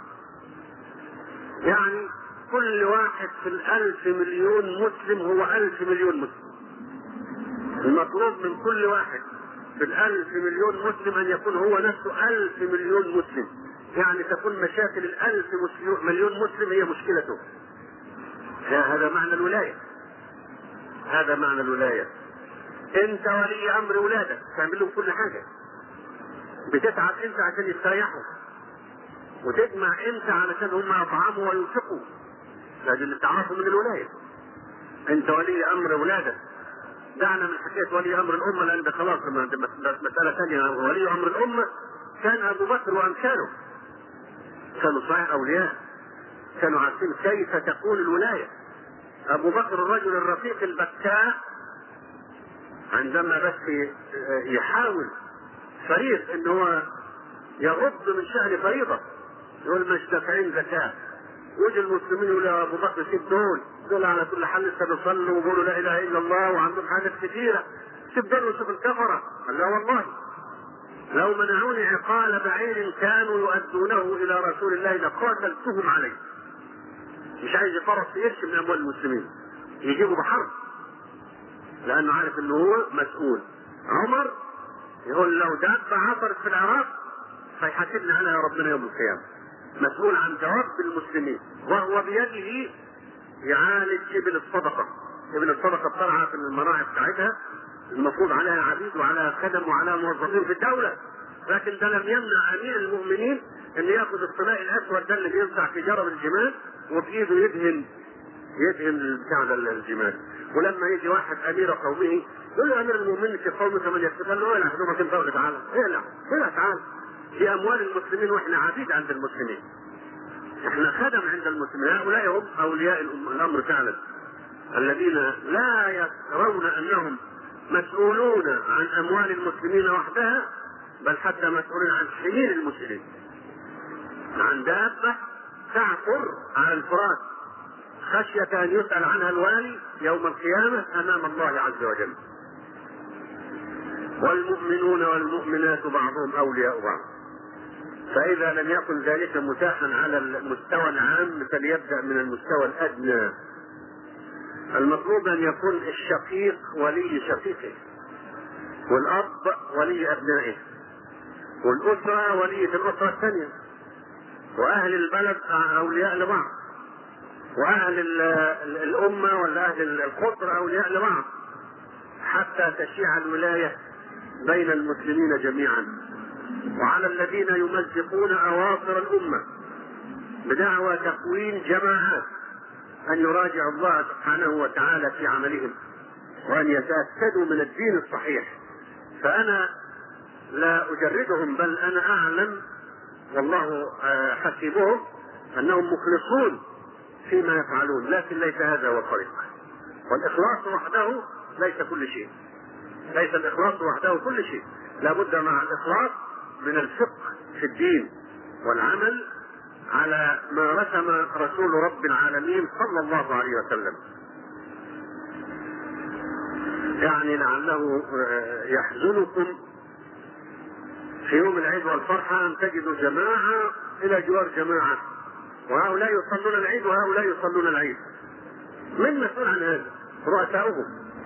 يعني كل واحد في الألف مليون مسلم هو ألف مليون مسلم. المطلوب من كل واحد في الألف مليون مسلم أن يكون هو نفسه ألف مليون مسلم. يعني تكون مشاكل الألف مليون مسلم هي مشكلته. هذا معنى الولاية، هذا معنى الولاية. انت ولي امر ولادك، تعمل لهم كل حاجة، بتتعب انت عشان يستريحوا، وتجمع انت علشان هم يطعموا وينفقوا. هذه اللي تعرفه من الولاية. انت ولي امر ولادك. دعنا من حكاية ولي امر الامة لان ده خلاص مسألة ثانية. ولي امر الامة كان ابو بكر وامثاله، كانوا صحيح اولياء، كانوا عارفين كيف تكون الولاية. ابو بكر الرجل الرفيق البكاء عندما بس يحاول فريق ان هو يغض من شأن فريضة، يقول مش دافعين زكاة، ويجي المسلمين يقول يا ابو بكر سيب دول دول على كل حال لسه بيصلوا ويقولوا لا اله الا الله وعندهم حاجات كثيرة، سيب دول وشوف الكفرة. قال لا والله لو منعوني عقال بعير كانوا يؤدونه الى رسول الله لقاتلتهم عليه. مش عايز يفرط في قرش من اموال المسلمين، يجيبوا بحرب، لانه عارف انه هو مسؤول. عمر يقول لو دابة عثرت في العراق فيحاسبني عليها ربنا يوم القيامة. مسؤول عن دواب المسلمين، وهو بيده يعالج ابن الصدقة. ابن الصدقة بترعى في المراعي بتاعتها، المفروض عليها عبيد وعلى خدم وعلى موظفين في الدولة، لكن ده لم يمنع امير المؤمنين ان ياخذ الصناء الاسود ده اللي بينزع في جرب الجمال وبايده يدهن يدهن بتاع الجمال. ولما يجي واحد امير قومه يقول له امير المؤمنين في قومك من يكفي، قال له العب هدومك انت ولا تعالى، العب العب تعالى، في اموال المسلمين واحنا عبيد عند المسلمين، احنا خدم عند المسلمين. هؤلاء هم اولياء الامر فعلا، الذين لا يرون انهم مسؤولون عن اموال المسلمين وحدها، بل حتى مسؤولين عن حمير المسلمين، عن دابة تعثر على الفرات خشية ان يسأل عنها الوالي يوم القيامة امام الله عز وجل. والمؤمنون والمؤمنات بعضهم اولياء بعض. فاذا لم يكن ذلك متاحا على المستوى العام فليبدأ من المستوى الادنى. المطلوب ان يكون الشقيق ولي شقيقه، والاب ولي ابنائه، والاسرة ولية الاسرة الثانية، واهل البلد اولياء لبعض، واهل الامة ولا اهل القطر اولياء لبعض، حتى تشيع الولاية بين المسلمين جميعا. وعلى الذين يمزقون اواصر الامة بدعوى تكوين جماعات ان يراجعوا الله سبحانه وتعالى في عملهم، وان يتأكدوا من الدين الصحيح. فانا لا اجردهم، بل انا اعلم والله حسيبهم انهم مخلصون فيما يفعلون، لكن ليس هذا هو الطريق. والاخلاص وحده ليس كل شيء، ليس الاخلاص وحده كل شيء، لابد مع الاخلاص من الفقه في الدين والعمل على ما رسم رسول رب العالمين صلى الله عليه وسلم. يعني لعله يحزنكم في يوم العيد والفرحة أن تجدوا جماعة إلى جوار جماعة، وهؤلاء يصلون العيد وهؤلاء يصلون العيد. من مسؤول عن هذا؟ رؤساؤهم،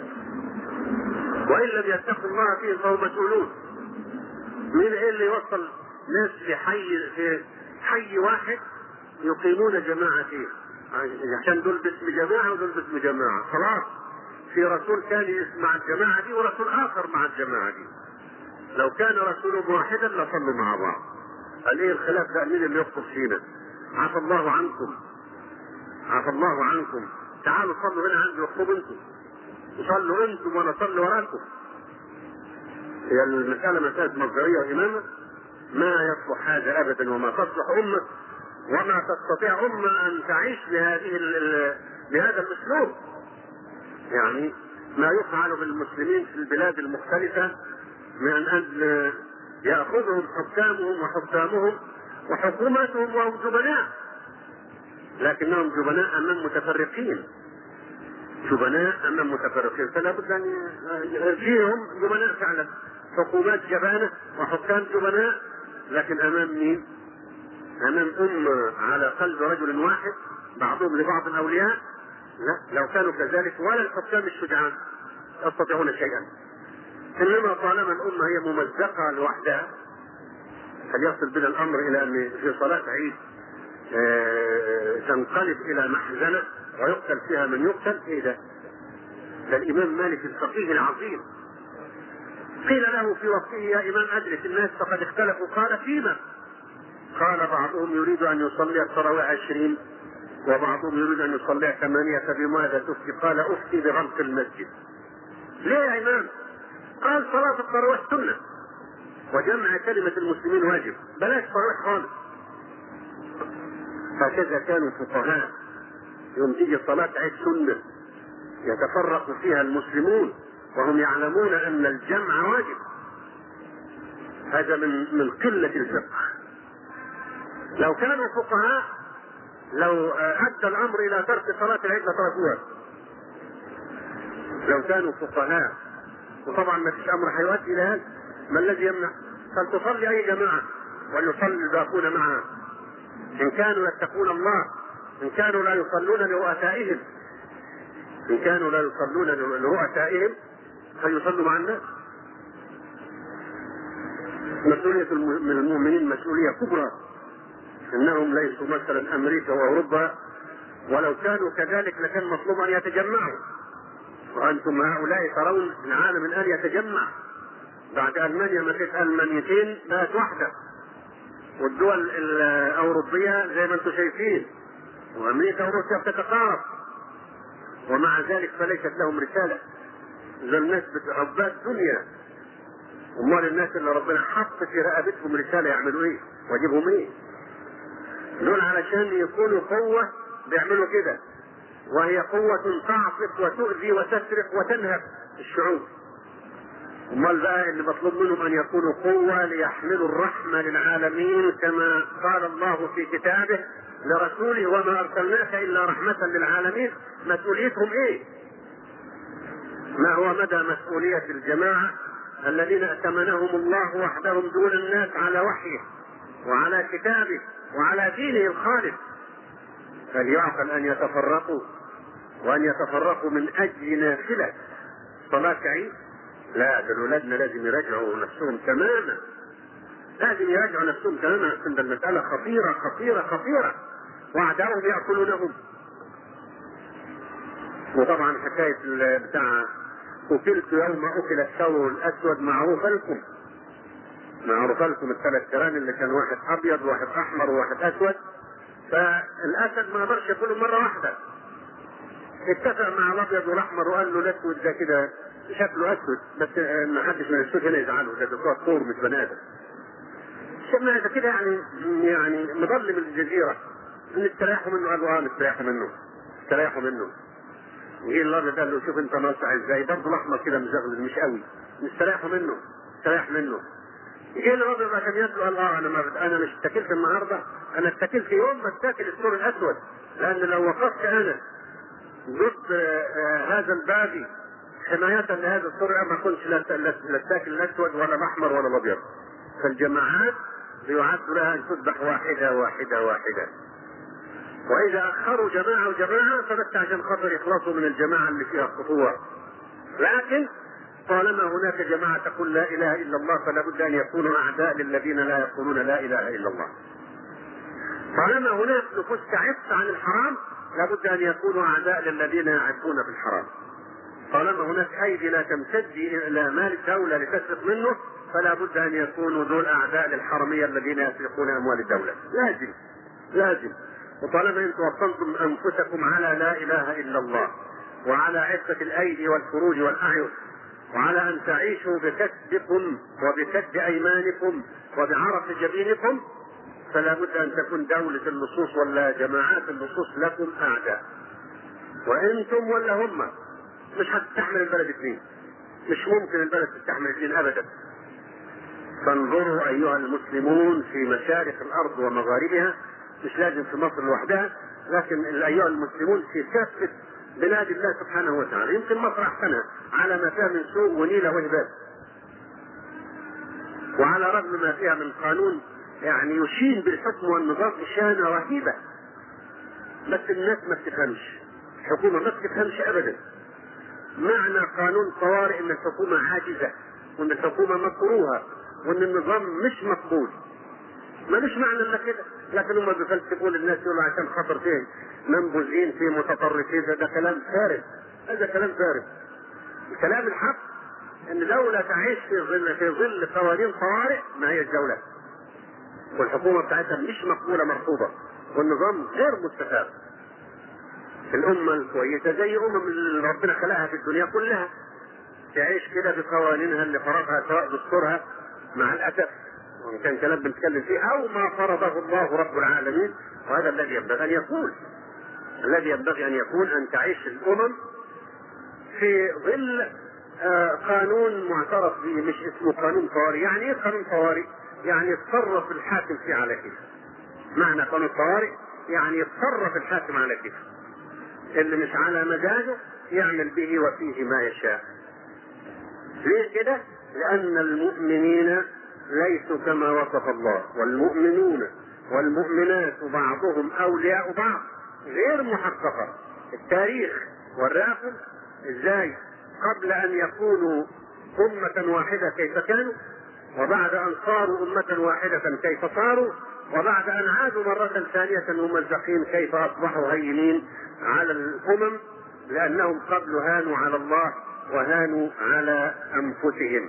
وإن لم يتقوا الله فيهم فهم مسؤولون. مين اللي يوصل ناس في حي في حي واحد يقيمون جماعة فيه، عشان دول باسم جماعة ودول باسم جماعة؟ خلاص، في رسول ثاني مع الجماعة دي ورسول آخر مع الجماعة دي. لو كان رسولهم واحدا لصلوا مع بعض. قال ايه الخلاف ده؟ مين اللي يخطب فينا؟ عفى الله عنكم، عفى الله عنكم، تعالوا صلوا هنا عندي واخطبوا انتم، صلوا انتم وانا صلي وراكم. هي المسألة مسألة مصدرية وإمامة، ما يصلح هذا أبدا، وما تصلح أمة وما تستطيع أمة أن تعيش بهذه بهذا الأسلوب. يعني ما يفعل بالمسلمين في البلاد المختلفة من أن يأخذهم حكامهم وحكامهم وحكوماتهم وهم جبناء، لكنهم جبناء أمام متفرقين، جبناء أمام متفرقين. فلا بد أن فيهم جبناء فعلا، حكومات جبانة وحكام جبناء، لكن أمام مين؟ أمام أمة على قلب رجل واحد بعضهم لبعض أولياء. لا، لو كانوا كذلك ولا الحكام الشجعان يستطيعون شيئا. إنما طالما الأمة هي ممزقة لوحدها، فليصل بنا الأمر إلى أن في صلاة عيد تنقلب إلى محزنة ويقتل فيها من يقتل. إيه ده؟ ده الإمام مالك الفقيه العظيم قيل له في وقته يا إمام أدرك الناس فقد اختلفوا، قال فيما؟ قال بعضهم يريد أن يصلي التراويح عشرين وبعضهم يريد أن يصلي ثمانية، فبماذا تفتي؟ قال أفتي بغلق المسجد. ليه يا إمام؟ قال صلاة التراويح سنة وجمع كلمة المسلمين واجب، بلاش تراويح خالص. هكذا كانوا فقهاء، يوم تيجي صلاة عيد سنة يتفرق فيها المسلمون وهم يعلمون أن الجمع واجب. هذا من من قلة الفقه. لو كانوا فقهاء لو أدى الأمر إلى ترك صلاة العيد لتركوها. لو كانوا فقهاء، وطبعا ما فيش أمر هيؤدي إلى هذا، ما الذي يمنع؟ فلتصلي أي جماعة وليصلي الباقون معها، إن كانوا يتقون الله، إن كانوا لا يصلون لرؤسائهم، إن كانوا لا يصلون لرؤسائهم فيصلوا مع الناس. مسؤولية من المؤمنين مسؤولية كبرى، انهم ليسوا مثلا امريكا واوروبا، ولو كانوا كذلك لكان مطلوب ان يتجمعوا، وانتم هؤلاء ترون العالم الان يتجمع بعد المانيا ما كانت المانيتين بقت واحده، والدول الاوروبيه زي ما انتم شايفين، وامريكا وروسيا بتتقارب، ومع ذلك فليست لهم رساله. اذا الناس عباد دنيا، امال الناس اللي ربنا حط في رقبتهم رساله يعملوا ايه؟ واجبهم ايه؟ دول علشان يكونوا قوه بيعملوا كده، وهي قوه تعصف وتؤذي وتسرق وتنهب الشعوب. امال بقى اللي مطلوب منهم ان يكونوا قوه ليحملوا الرحمه للعالمين، كما قال الله في كتابه لرسوله وما ارسلناك الا رحمه للعالمين. مسؤوليتهم ايه؟ ما هو مدى مسؤوليه الجماعه الذين ائتمنهم الله وحدهم دون الناس على وحيه وعلى كتابه وعلى دينه الخالص؟ فليعقل ان يتفرقوا، وان يتفرقوا من اجل نافله صلاه عيد؟ لا، ده اولادنا لازم يراجعوا نفسهم تماما، لازم يراجعوا نفسهم تماما، عشان المساله خطيره خطيره خطيره، واعداؤهم ياكلونهم. وطبعا حكايه بتاع قتلت يوم اكل الثور الاسود معروفه لكم، معروفه لكم الثلاث تيران اللي كان واحد ابيض وواحد احمر وواحد اسود، فالاسد ما قدرش ياكلهم مره واحده، اتفق مع الابيض والاحمر وقال له الاسود ده كده شكله اسود، بس ما حدش من الاسود هنا يزعله، ده ده طور مش بني ادم. شفنا ده كده يعني يعني مظلم الجزيره، نستريحوا منه. قالوا اه نستريحوا منه، استريحوا منه. وجي الابيض قال له شوف انت ناصع ازاي، برضه الاحمر كده مزغلل مش قوي، نستريحوا منه، استريح منه. جه الابيض عشان ياكله قال اه انا ما انا مش اتكلت النهارده، انا اتكلت يوم ما اتاكل الثور الاسود، لان لو وقفت انا ضد آه هذا الباغي حماية لهذا الثور ما كنتش لا التاكل الاسود ولا الاحمر ولا الابيض. فالجماعات يعد لها ان تذبح واحده واحده واحده، واذا اخروا جماعه وجماعه فبس عشان خاطر يخلصوا من الجماعه اللي فيها خطوره. لكن طالما هناك جماعه تقول لا اله الا الله فلا بد ان يكونوا اعداء للذين لا يقولون لا اله الا الله. طالما هناك نفوس تعف عن الحرام لابد ان يكونوا اعداء للذين يعفون بالحرام. طالما هناك ايدي لا تمتد الى مال الدوله لتسرق منه فلا بد ان يكونوا دول اعداء للحرميه الذين يسرقون اموال الدوله. لازم لازم. وطالما انتم وطنتم انفسكم على لا اله الا الله وعلى عفه الايدي والفروج والاعين وعلى ان تعيشوا بكسبكم وبكد ايمانكم وبعرف جبينكم، فلا بد ان تكون دولة اللصوص ولا جماعات اللصوص لكم اعداء، وانتم ولا هم. مش هتستحمل البلد اثنين، مش ممكن البلد تستحمل اثنين ابدا. فانظروا ايها المسلمون في مشارق الارض ومغاربها، مش لازم في مصر لوحدها، لكن ايها المسلمون في كافة بلاد الله سبحانه وتعالى. يمكن مصر احسنها على ما فيها من سوء ونيلة وهباب، وعلى رغم ما فيها من قانون يعني يشين بالحكم والنظام إشانة رهيبة، بس الناس ما بتفهمش، الحكومة ما بتفهمش أبدا معنى قانون طوارئ، إن الحكومة عاجزة وإن الحكومة مكروهة وإن النظام مش مقبول. ما مش معنى إلا كده، لكن هم بيفلسفوا للناس يقولوا عشان خاطر فين منبوذين في متطرفين. ده, ده كلام فارغ، هذا كلام فارغ. الكلام الحق إن دولة تعيش في ظل في ظل قوانين طوارئ ما هي الدولة، والحكومة بتاعتها مش مقبولة مرفوضة، والنظام غير مستفاد. الأمة الكويسة زي أمم اللي ربنا خلقها في الدنيا كلها تعيش كده بقوانينها اللي فرضها سواء دستورها مع الأسف، وإن كان كلام بنتكلم فيه، أو ما فرضه الله رب العالمين. وهذا الذي ينبغي أن يكون، الذي ينبغي أن يكون أن تعيش الأمم في ظل آه قانون معترف به، مش اسمه قانون طوارئ. يعني إيه قانون طوارئ؟ يعني يتصرف الحاكم فيه على كيف. معنى قانون الطوارئ يعني يتصرف الحاكم على كيف، اللي مش على مزاجه يعمل به وفيه ما يشاء. ليه كده؟ لأن المؤمنين ليسوا كما وصف الله، والمؤمنون والمؤمنات بعضهم أولياء بعض غير محققة. التاريخ وراكم ازاي قبل أن يكونوا أمة واحدة كيف كانوا، وبعد أن صاروا أمة واحدة كيف صاروا، وبعد أن عادوا مرة ثانية ممزقين كيف أصبحوا هينين على الأمم، لأنهم قبل هانوا على الله وهانوا على أنفسهم.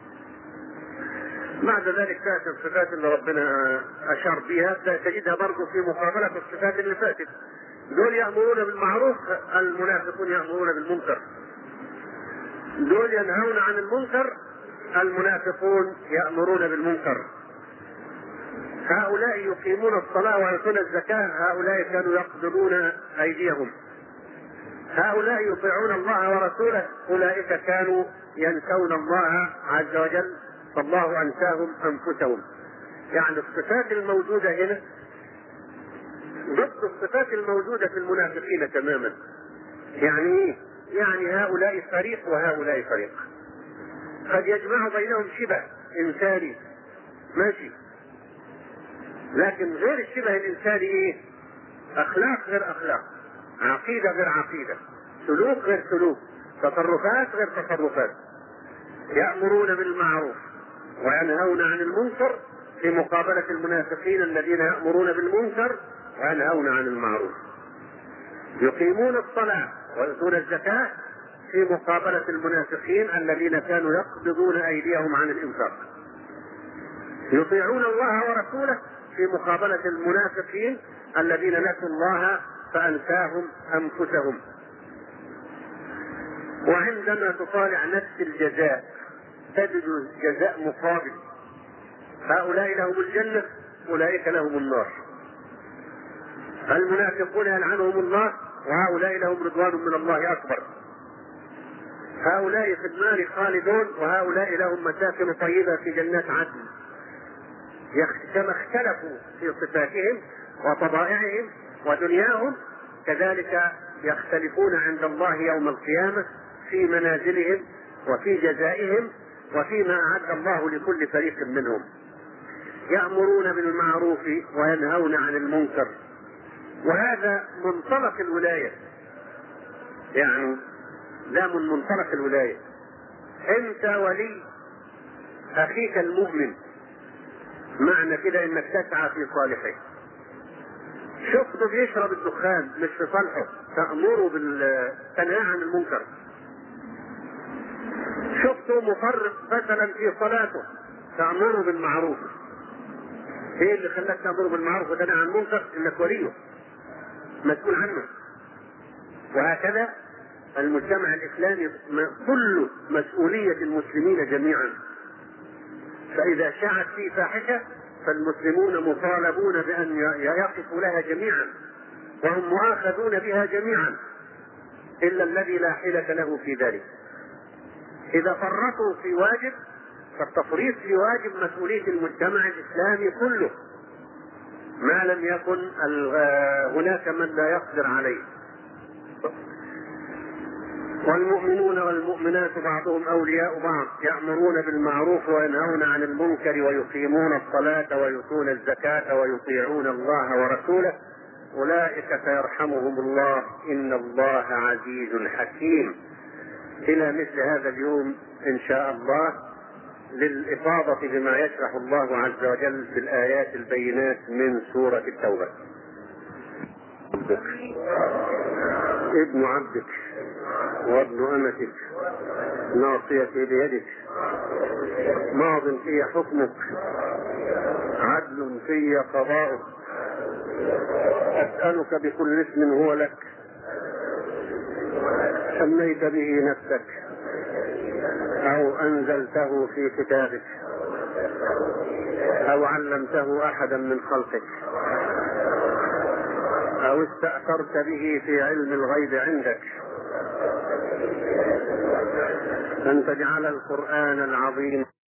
بعد ذلك تأتي الصفات اللي ربنا أشار بها، تجدها برضه في مقابلة الصفات اللي فاتت. دول يأمرون بالمعروف، المنافقون يأمرون بالمنكر. دول ينهون عن المنكر، المنافقون يأمرون بالمنكر. هؤلاء يقيمون الصلاة ويؤتون الزكاة، هؤلاء كانوا يقبضون أيديهم. هؤلاء يطيعون الله ورسوله، أولئك كانوا ينسون الله عز وجل، فالله أنساهم أنفسهم. يعني الصفات الموجودة هنا ضد الصفات الموجودة في المنافقين تماما. يعني ايه؟ يعني هؤلاء فريق وهؤلاء فريق، قد يجمع بينهم شبه إنساني ماشي، لكن غير الشبه الإنساني ايه؟ أخلاق غير أخلاق، عقيدة غير عقيدة، سلوك غير سلوك، تصرفات غير تصرفات. يأمرون بالمعروف وينهون عن المنكر في مقابلة المنافقين الذين يأمرون بالمنكر وينهون عن المعروف. يقيمون الصلاة ويؤتون الزكاة في مقابلة المنافقين الذين كانوا يقبضون أيديهم عن الإنفاق. يطيعون الله ورسوله في مقابلة المنافقين الذين نسوا الله فأنساهم أنفسهم. وعندما تطالع نفس الجزاء تجد جزاء مقابل، هؤلاء لهم الجنة، أولئك لهم النار. المنافقون يلعنهم الله وهؤلاء لهم رضوان من الله أكبر. هؤلاء في النار خالدون وهؤلاء لهم مساكن طيبة في جنات عدن. كما اختلفوا في صفاتهم وطبائعهم ودنياهم، كذلك يختلفون عند الله يوم القيامة في منازلهم وفي جزائهم وفيما أعد الله لكل فريق منهم. يأمرون بالمعروف وينهون عن المنكر، وهذا منطلق الولاية. يعني لا من منطلق الولاية، انت ولي اخيك المؤمن، معنى كده انك تسعى في صالحه. شفته بيشرب الدخان مش في صالحه، تأمره بالتنهي عن المنكر. شفته مفرط مثلا في صلاته، تأمره بالمعروف. ايه اللي خلاك تأمره بالمعروف وتنهي عن المنكر؟ انك وليه مسؤول عنه. وهكذا المجتمع الإسلامي كل مسؤولية المسلمين جميعا، فإذا شاعت فيه فاحشة فالمسلمون مطالبون بأن يقفوا لها جميعا، وهم مؤاخذون بها جميعا إلا الذي لا حيلة له في ذلك. إذا فرطوا في واجب فالتفريط في واجب مسؤولية المجتمع الإسلامي كله، ما لم يكن هناك من لا يقدر عليه. والمؤمنون والمؤمنات بعضهم أولياء بعض، يأمرون بالمعروف وينهون عن المنكر ويقيمون الصلاة ويؤتون الزكاة ويطيعون الله ورسوله، أولئك سيرحمهم الله إن الله عزيز حكيم. إلى مثل هذا اليوم إن شاء الله للإفاضة بما يشرح الله عز وجل في الآيات البينات من سورة التوبة. ابن عبدك وابن أمتك ناصيتي بيدك ماض في حكمك عدل في قضاؤك أسألك بكل اسم هو لك سميت به نفسك أو أنزلته في كتابك أو علمته أحدا من خلقك أو استأثرت به في علم الغيب عندك أن تجعل القرآن العظيم